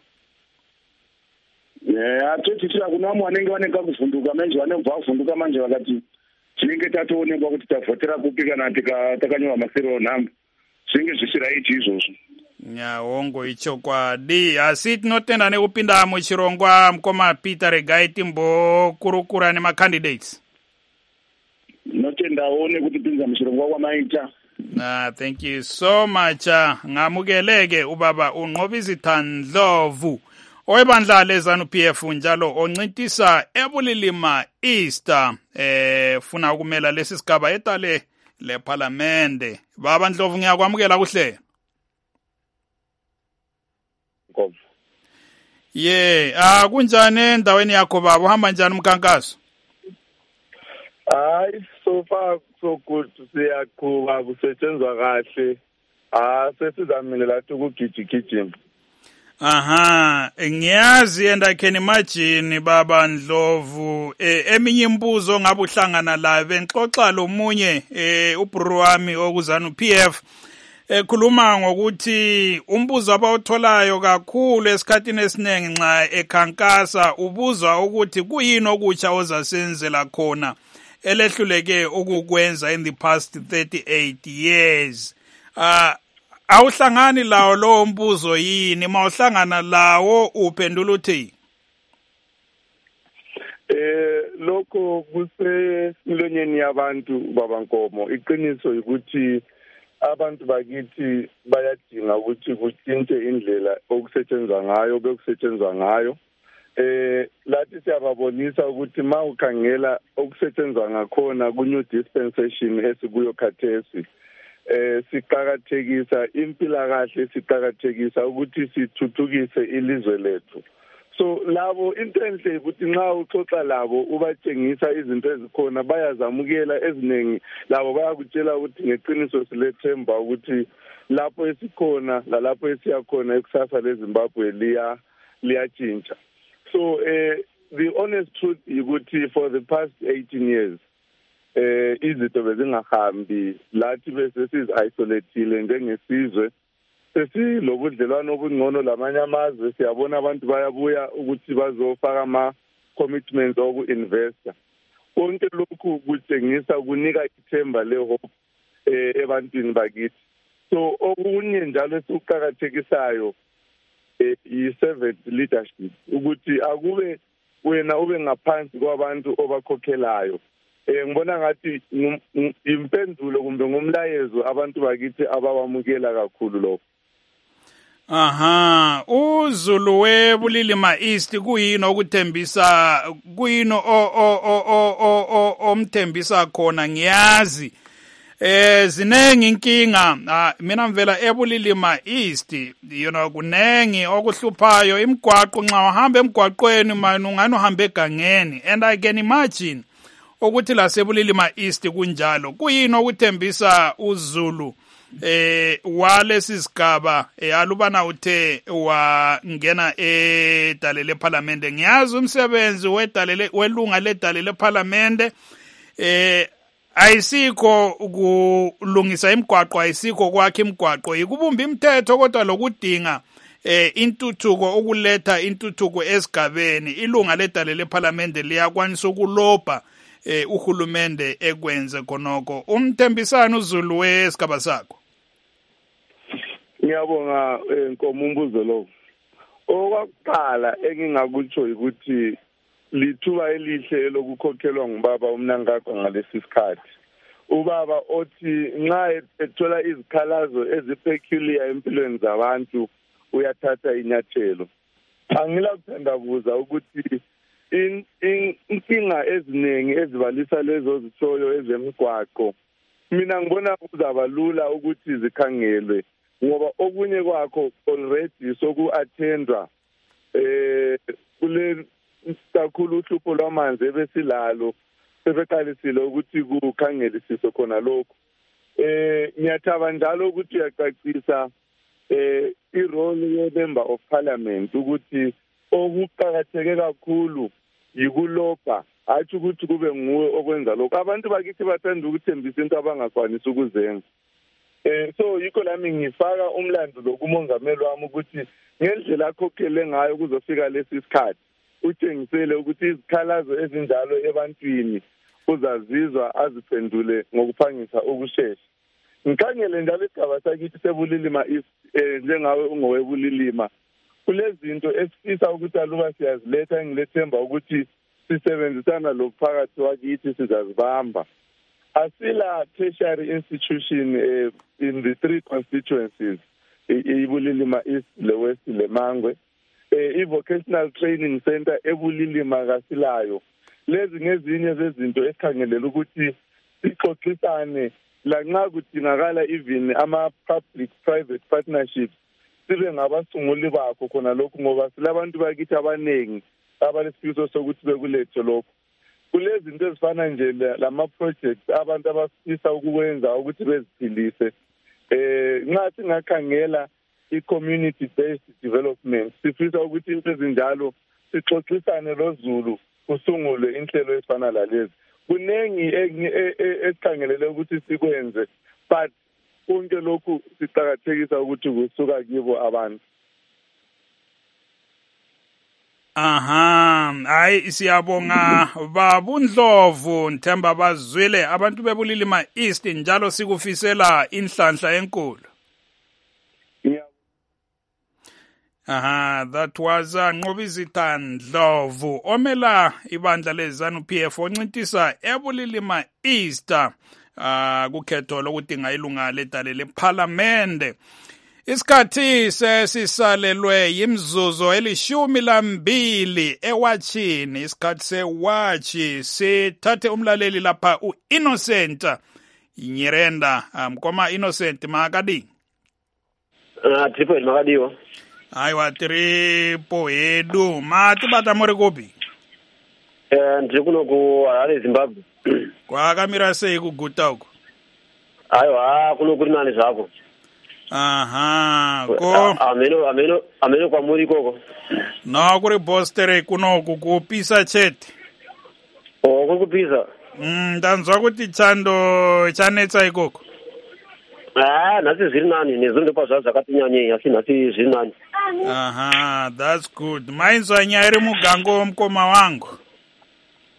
Yeah, atotitira kuna vamwe vanenge vanenge kuvhunduka manje vanobva vavhunduka manje vakati tinenge tatoonekwa kuti tavhotera kupi kana takanyora maserial number. Zvinenge zvisiraiti izvozvo. Nyahongo ichokwadi asi tinotenda nekupinda muchirongwa mkoma Peter regai timbokurukura nemacandidates. Notenda one kuti pinza muchirongwa kwamaita. Ah, thank you so much. Ngamukeleke ubaba uNqobizitha Ndlovu oyebandla leZANU-P F njalo oncintisa eBulilima East eh funa ukumela lesi sigaba etale leParliament. Baba Ndlovu ngiyakwamukela kuhle. Ngoba Ye, ah kunjani endaweni yakho baba uhamba njani umkankaso? Hayi so far so good siyaqhuba kusetshenzwa kahle. Ah sesizamile lathi ukugijigijima. Aha, ngiyazi and I can imagine baba Ndlovu eh, eminye imbuzo ngabe uhlangana la benxoxa lo munye eh ubhuru wami okuZANU-P F ekhuluma ngokuthi umbuzo abawutholayo kakhulu esikhatini esiningi nxa ekhankasa ubuzwa ukuthi kuyini okutsha ozasenzela khona elehluleke ukukwenza in the past thirty-eight years. Ah awuhlangani lawo lo mbuzo yini mawuhlangana lawo uphendula uthi Eh lokho kusemlonyeni yabantu babankomo iqiniso ukuthi abantu bakithi bayadinga ukuthi kutshintshe indlela okusetshenzwa ngayo bekusetshenzwa ngayo eh lathi siyababonisa ukuthi mawukhangela okusetshenzwa ngakhona ku new dispensation esikuyo khathesi eh siqhakathekisa impilakahle siqhakathekisa ukuthi sithuthukise ilizwe lethu. So labo into enhle ukuthi nxa uxoxa labo ubatshengisa izinto ezikhona bayazamukela ezinengi labo bayakutshela ukuthi ngeqiniso silethemba ukuthi lapho esikhona lalapho esiyakhona ekusasa leZimbabwe liya liyatshintsha. So eh the honest truth ukuthi for the past eighteen years eh izinto bezingahambi lathi bese siz isolatile njengesizwe sesilobudlelwano obungcono lamanye amazwe siyabona abantu bayabuya ukuthi bazofaka ama commitments oku investor konke lokhu kutshengisa kunika ithemba lehope eh ebantwini bakithi. So okunye njalo esikuqhakathekisayo eh i-servant leadership ukuthi akube wena ube ngaphansi kwabantu obakhokhelayo. Eh ngibona ngathi impendulo kumbe ngomlayezo abantu bakithi abawamukela kakhulu lokho. Aha, uZulu weBulilima East kuyini okuthembisa kuyini o o o omthembisa khona ngiyazi. Eh zinengi inkinga mina mvela eBulilima East you know kunengi okuhluphayo imigwaqo nxa uhamba emgwaqweni manje ungani uhambe egangeni and I can imagine ukuthi la seBulilima East kunjalo kuyini okuthembisa uZulu eh walesi sigaba eyalubana uthe wangena edalele parliament ngiyazi umsebenzi wedalele welunga ledalele parliament eh ayisikho kulungisa imigwaqo ayisikho kwakhe imigwaqo ikubumba imithetho kodwa lokudinga eh intuthuko ukuletha intuthuko esigabeni ilunga ledalele parliament liyakwanisa ukulobha eh uhulumende ekwenze khonoko umthembisana uZulu wesigaba sakho. Ngiyabonga Nkomo umbuzo lo. Okwakuqala engingakutsho ukuthi lithuba elihle lokukhokhelwa ngubaba uMnangagwa ngalesi sikhathi. Ubaba othi nxa ethola izikhalazo ezipeculiar empilweni zabantu uyathatha inyathelo. Angila kuthandabuza ukuthi inkinga eziningi ezibalisa lezo zithoyo ezemigwaqo mina ngibona kuzaba lula ukuthi zikhangelwe ngoba okunye kwakho already soku-attendwa eh kule kakhulu uhlupho lwamanzi ebesilalo sebeqalisile ukuthi kukhangelisiswe khona lokho. Eh ngiyathaba njalo ukuthi uyacacisa eh irole ye-member of parliament ukuthi okuqakatheke kakhulu yikulopha athi ukuthi kube nguwe okwenza lokho. Abantu bakithi bathanda ukuthembisa into abangakwanisi ukuzenza. Eh so yikho lami ngifaka umlando lokumongameli wami ukuthi ngendlela akhokhele ngayo kuzofika lesi sikhathi utshengisele ukuthi izikhalazo ezinjalo ebantwini uzazizwa aziphendule ngokuphangisa ukusheshsha. Ngikhangele njalo isigaba sakithi seBulilima njengawe ungoweBulilima kulezinto esifisa ukuthi aluba siyaziletha ngilethemba ukuthi sisebenzisana lokuphakathi wakithi sizazibamba. Asila tertiary institution uh, in the three constituencies, iBulilima East, le West, le Mangwe, uh, vocational training center eBulilima kasilayo. Lezi ngezinye zezinto esikhangelela ukuthi sixoxisane la nxa kudingakala even ama public private partnerships sibe ngabasunguli bakho khona lokho ngoba silabantu bakithi abanengi abalesifiso sokuthi bekulethe lokho. Kulezinto ezifana nje lama projects abantu abafisa ukwenza ukuthi beziphilise eh nxa singakhangela i-community based development sifisa ukuthi into ezinjalo sixoxisane loZulu kusungulwe inhlelo ezifana lalezi. Kunengi esikhangelele ukuthi sikwenze but konke lokhu siqhakathekisa ukuthi kusuka kibo abantu. Aha, hayi siyabonga babundlovu Nthemba bazwile abantu beBulilima East njalo sikufisela inhlanhla enkulu. Yeah. Aha, that was uh, Nqobizita Ndlovu omela ibandla leZANU P F oncintisa eBulilima East uh, kukhetho lokudinga ilunga ledalele parliament. Isikhathi sesisalelwe yimzuzu elishumi lambili ewatchini isikhathi sewachi sithathe umlaleli lapha uInnocent Nyirenda mkoma Innocent makadi ah triple makadiwa aiwa tripo edu mati bata muri kopi eh ndiri kuno ku Harare Zimbabwe kwakamira sei kuguta uko aiwa kuno kuri nani zvako. Aha, ko ameno ameno ameno kwa muri koko. No kuri Bostere kuno kukupisa chete. Oh kukupisa. Mm ndanzwa kuti chando chanetsa ikoko. Ah nasi zviri nani nezonde pazva zvakatinyanye asi nasi zviri nani. Aha, that's good. Mainzwa nyaya iri mugango mukoma wangu.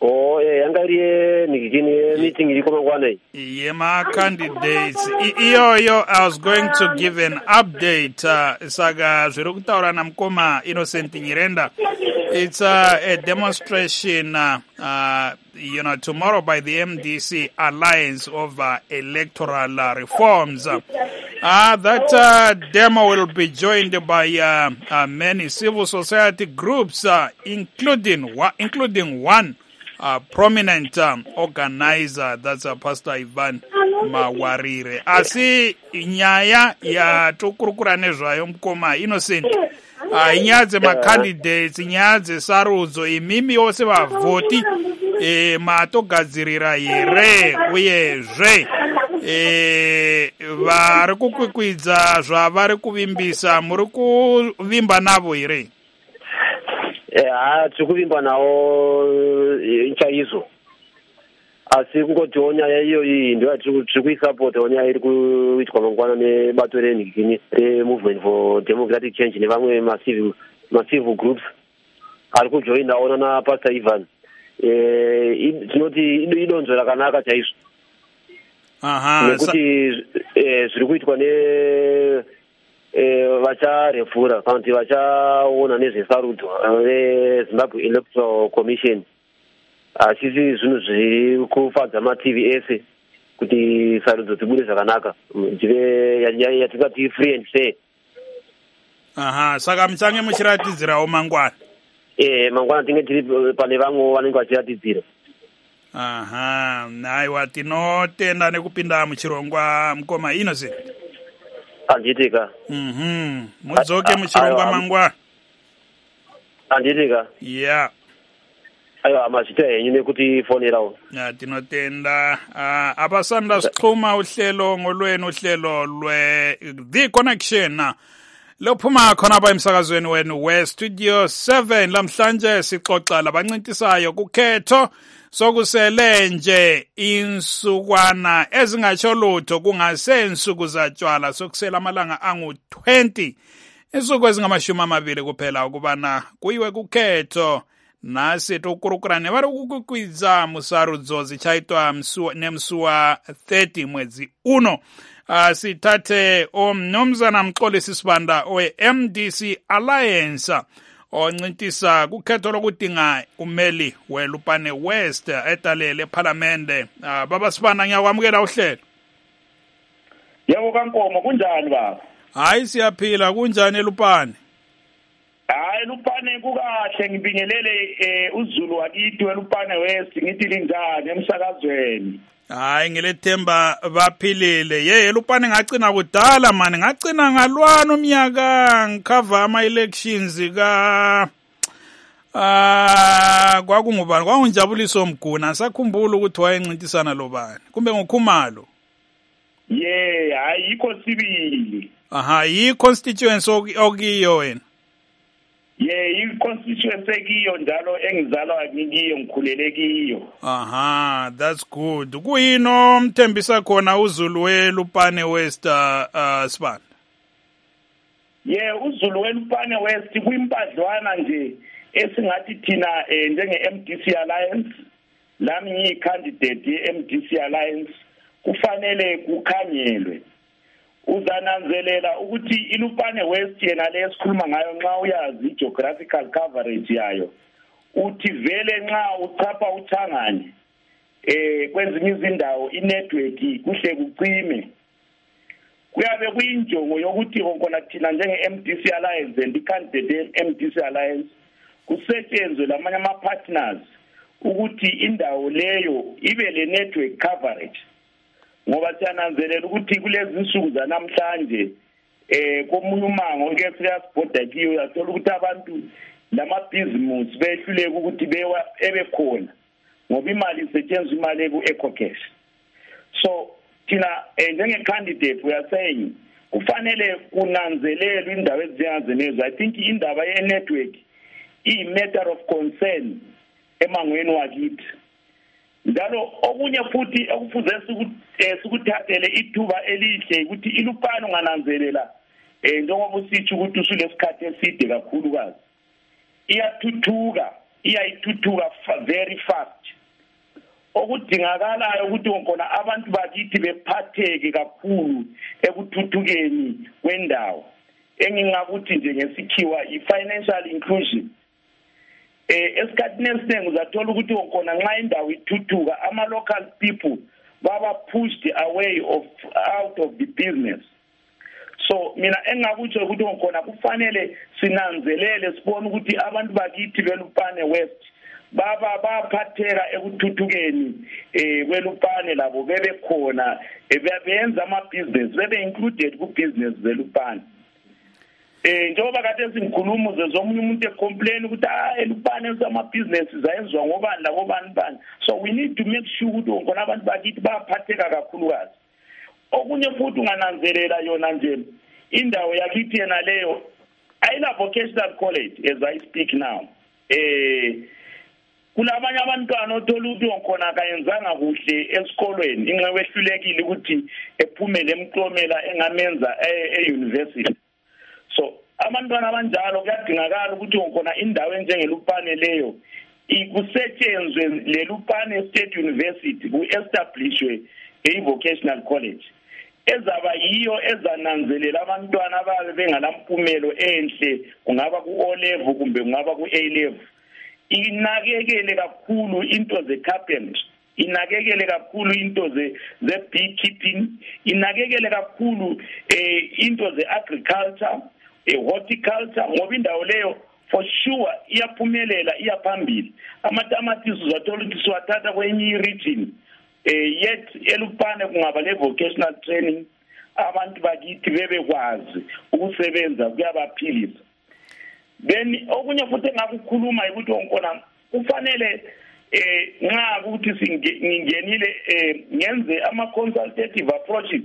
Oh, eh, angariye nikini meeting iliko mangwane. Yeah, my candidates. Iyo yo, I was going to give an update. Uh, saga zvirukutaura na mkoma Innocent Nyirenda. It's uh, a demonstration, uh, uh, you know, tomorrow by the M D C Alliance of uh, Electoral uh, Reforms. Uh, that uh, demo will be joined by uh, uh, many civil society groups, uh, including wa- including one uh, prominent um, organizer, that's uh, Pastor Ivan Mawarire. Asi nyaya ya tukurukura nezvayo mkoma Innocent. Uh, inyaya dzemacandidates, inyaya dzesarudzo, imimi yose vavhoti e, matogadzirira here uyezve e, vari kukwikwidza zvavari kuvimbisa, muri kuvimba navo here? Eh, tiri kuvimba nawo chaizvo, asi kungotiwo nyaya iyo iyi ndio tiri kuisapota nyaya iri kuitwa mangwana nebato renhikini removement for democratic change nevamwe massive massive groups ari kujoinawo na Pastor Ivan. Eh, tinoti idonzo rakanaka chaizvo. Aha, nekuti zviri kuitwa ne vacharefura kana kuti vachaona nezvesarudzo veZimbabwe Electoral Commission. Asisi zvinhu zviri kufadza ma-T V ese kuti sarudzo dzibude zvakanaka, dzive yatingati free and fair. Aha, saka muchange muchiratidzirawo mangwana. Eh, mangwana tinge tiri pane vamwe vanenge vachiratidzira. Aha, naiwa tinotenda nekupinda muchirongwa mkoma Innocent. Anditika. Mhm, mudzoke muchirongwa mangwana. Anditika. Yeah. Aiwa amazita henyu nekuti fonerawo. Ya tinotenda uh, abasanda sixhuma uhlelo ngolwenu uhlelo lwe The Connection lophuma khona ba emsakazweni wenu we Studio seven lamhlanje sixoxa labancintisayo kukhetho sokusele nje insukwana ezingatsho lutho kungasensuku zatshwala sokusela amalanga angu twenty insuku ezingamashumi amabili kuphela ukubana kuyiwe kukhetho. Nasi tukurukurane vari kukukwidza musarudzo zichaitwa nemusi wa thirty mwedzi uno. Uh, sithathe omnumzana Mxolisi Sibanda we-M D C Alliance oncintisa kukhetho lokudinga umeli weLupane West etalele eParliamente. Uh, baba Sibanda ngiyakwamukela uhlelo. Yebo kaNkomo kunjani baba? Hayi siyaphila, kunjani eLupane? Hayi Lupane kukahle, ngibingelele eh uZulu wakithi weLupane West ngithi linjani emsakazweni. Hayi ngilethemba baphilile. Ye Lupane ngacina kudala mani, ngacina ngalwana umnyaka ngikhava ama elections ka ah kwakungubani, kwakunjabuliso Mguna, sakhumbula ukuthi wayencintisana lobani kumbe ngoKhumalo. Ye hayi yikho sibili. Aha, yi constituency okiyo wena. Ye i-constituency ekiyo njalo engizalwa ngikiyo ngikhulele kiyo. Aha, that's good. Kuyino mthembisa khona uZulu weLupane West uh, Sibanda? Ye uZulu weLupane West kuyimpadlwana nje esingathi thina eh, njenge-M D C Alliance, lami ngiyi-candidate ye-M D C Alliance, kufanele kukhanyelwe. Uzananzelela ukuthi iLupane West yena lesikhuluma ngayo nxa uyazi geographical coverage yayo uthi vele nxa uchapha uthangane eh kwezinye izindawo inetwork kuhle kucime. Kuyabe kuyinjongo yokuthi khona thina njenge-M D C Alliance and i-candidate M D C Alliance kusetshenzwe lamanye ama-partners ukuthi indawo leyo ibe le network coverage. Ngoba siyananzelela ukuthi kulezi insuku zanamhlanje eh komunye umango ngeke siyasibhoda kiyo yathola ukuthi abantu lamabhizimusi behluleka ukuthi bewa ebekhona ngoba imali isetshenziswa imali ku-ecocash. So thina njenge-candidate we are saying kufanele kunanzelelwe indawo ezinjengazenezo. I think indaba ye-network iyi-matter of concern emangweni wakithi. Njalo okunye futhi okufuze sikuthathele ithuba elihle ukuthi iLupane ungananzelela eh njengoba usitsho ukuthi usulesikhathi eside kakhulu kazi iyathuthukka iyayithuthuka very fast. Okudingakalayo ukuthi khona abantu bakithi bephatheke kakhulu ekuthuthukeni kwendawo. Engingakuthi nje ngesikhiwa i-financial inclusion. Eh esikhathini esiningi uzathola ukuthi khona nxa indawo ithuthuka ama local people baba pushed away of out of the business. So mina engakutsho ukuthi khona kufanele sinanzelele sibone ukuthi abantu bakithi beLupane West baba baphatheka ekuthuthukeni eh kweLupane labo bebe khona bebenza ama business bebe included ku business zeLupane. Eh njengoba kade singikhuluma zomunye umuntu ecomplain ukuthi ah eLupane sama businesses ayenzwa ngobani la ngobani bani. So we need to make sure ukuthi khona abantu bakithi baphatheka kakhulukazi. Okunye futhi ungananzelela yona nje indawo yakithi yena leyo ayila vocational college as I speak now. Eh kulabanye abantwana othola ukuthi khona akayenzanga kuhle esikolweni inxa wehlulekile ukuthi ephumele emklomela engamenza e-university. So abantwana abanjalo kuyadingakala ukuthi khona indawo enjengeLupane leyo ikusetshenzwe leLupane State University ku-establishwe i-vocational college ezaba yiyo ezananzelela abantwana ababe bengalampumelo enhle kungaba ku-O level kumbe kungaba ku-A level. Inakekele kakhulu into ze-carpentry, inakekele kakhulu into ze-beekeeping, inakekele kakhulu eh into ze-agriculture, horticulture, ngoba indawo leyo for sure iyaphumelela iyaphambili. Amatamatisi uzathola ukuthi siwathatha kwenye region eh yet eLupane kungaba le vocational training abantu bakithi bebekwazi ukusebenza kuyabaphilisa. Then okunye futhi engakukhuluma ukuthi khona kufanele eh nxa ukuthi singenile eh ngenze ama consultative approaches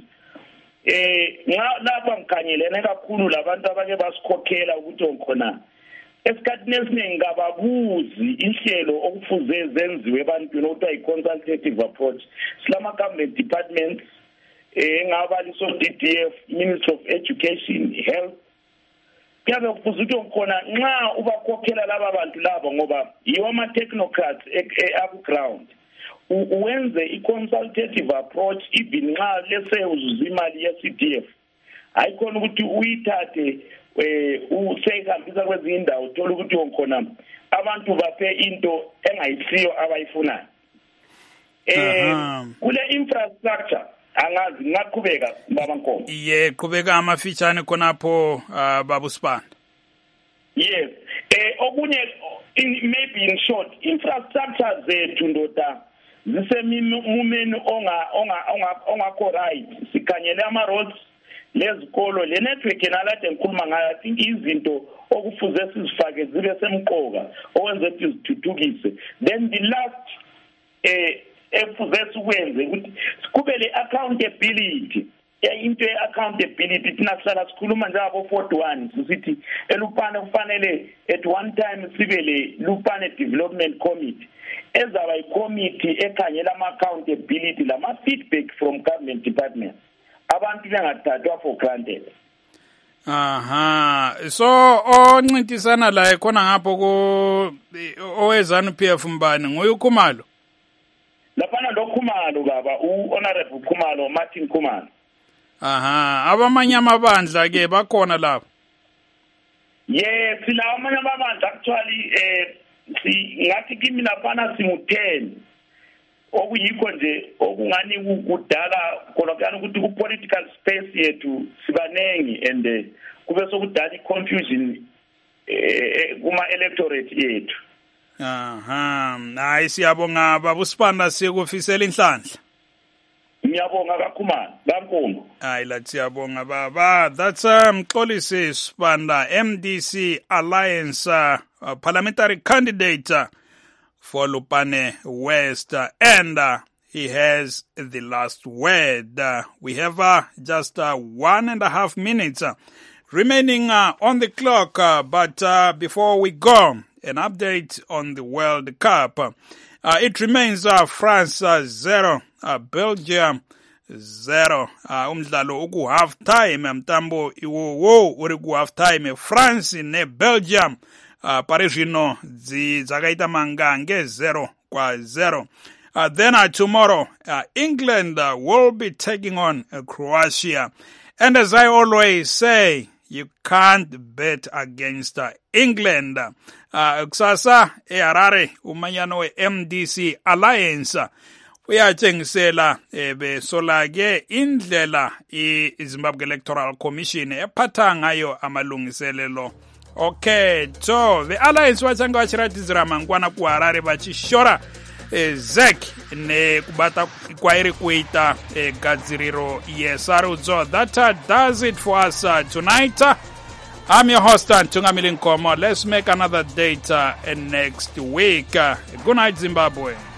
eh nxa lapha ngikhangelene kakhulu labantu abake basikhokhela ukuthi khona esikhathini esiningi ngababuzi inhlelo okufuze zenziwe ebantwini ukuthi ayi consultative approach silama government departments eh ngaba liso D D F, Ministry of Education, Health. Kuyabe kufuze ukuthi khona nxa ubakhokhela laba bantu laba ngoba yiwo ama technocrats e-up ground uwenze i-consultative approach even nxa lese uzuza imali ye-C D F ayikhona ukuthi uyithathe eh useyihambisa kwezinye indawo uthola ukuthi khona abantu baphe into engayisiyo abayifunayo. Eh kule infrastructure angazi ngaqhubeka baba Nkomo. Ye qhubeka amafitshane khonapho baba Sibanda. Yes. Eh okunye maybe in short infrastructure zethu ndoda zisemumeni onga onga onga right sikhanyele ama roads lezikolo le network enalade ngikhuluma ngayo I think izinto okufuze sizifake zibe semqoka owenza ukuthi zithuthukise. Then the last eh efuze sikwenze ukuthi kube le accountability into ye-accountability thina sihlala sikhuluma njengabo forty-one sithi eLupane kufanele at one time sibe le Lupane Development Committee ezaba i-committee ekhangela ama-accountability lama feedback from government departments abantu bengathathwa for granted. Aha so oncintisana la ekhona ngapho ko owezanu P F mbani ngoyukhumalo laphana lo Khumalo baba u-honorable Khumalo Martin Khumalo. Aha abamanye amabandla ke bakhona lapho. Yes sila amanye amabandla actually eh si ngathi kimi laphana simu ten okuyikho nje okungani kudala khona ukuthi ku political space yethu sibanengi and kube sokudala i-confusion eh kuma electorate yethu. Aha hayi siyabonga baba Sibanda sikufisela inhlanhla. Ngiyabonga kakhulu kankulu. Hayi la siyabonga baba. That's um Mxolisi Sibanda M D C Alliance uh, uh, parliamentary candidate uh, for Lupane West uh, and uh, he has the last word. Uh, we have uh, just uh, one and a half minutes uh, remaining uh, on the clock uh, but uh, before we go, an update on the World Cup. Uh, it remains uh, France uh, zero, uh, Belgium zero. Uh, umdlalo uku half time mtambo iwo wo uri ku half time France ne Belgium uh, pari zvino dzakaita manga nge-zero kwa zero. Uh, then uh, tomorrow, uh, England uh, will be taking on uh, Croatia. And as I always say, you can't bet against uh, England. Uh, kusasa eHarare umanyano we-M D C Alliance uyatshengisela besola-ke indlela i-Zimbabwe Electoral Commission ephatha ngayo amalungiselelo. Okay, so the Alliance vachanga vachiratidza mangwana kuHarare vachishora E, zek ne kubata kwairi kuita e, gadziriro yesarudzo. That uh, does it for us uh, tonight. Uh, I'm your host Ntungamili Nkomo. Let's make another date uh, next week. Uh, good night, Zimbabwe.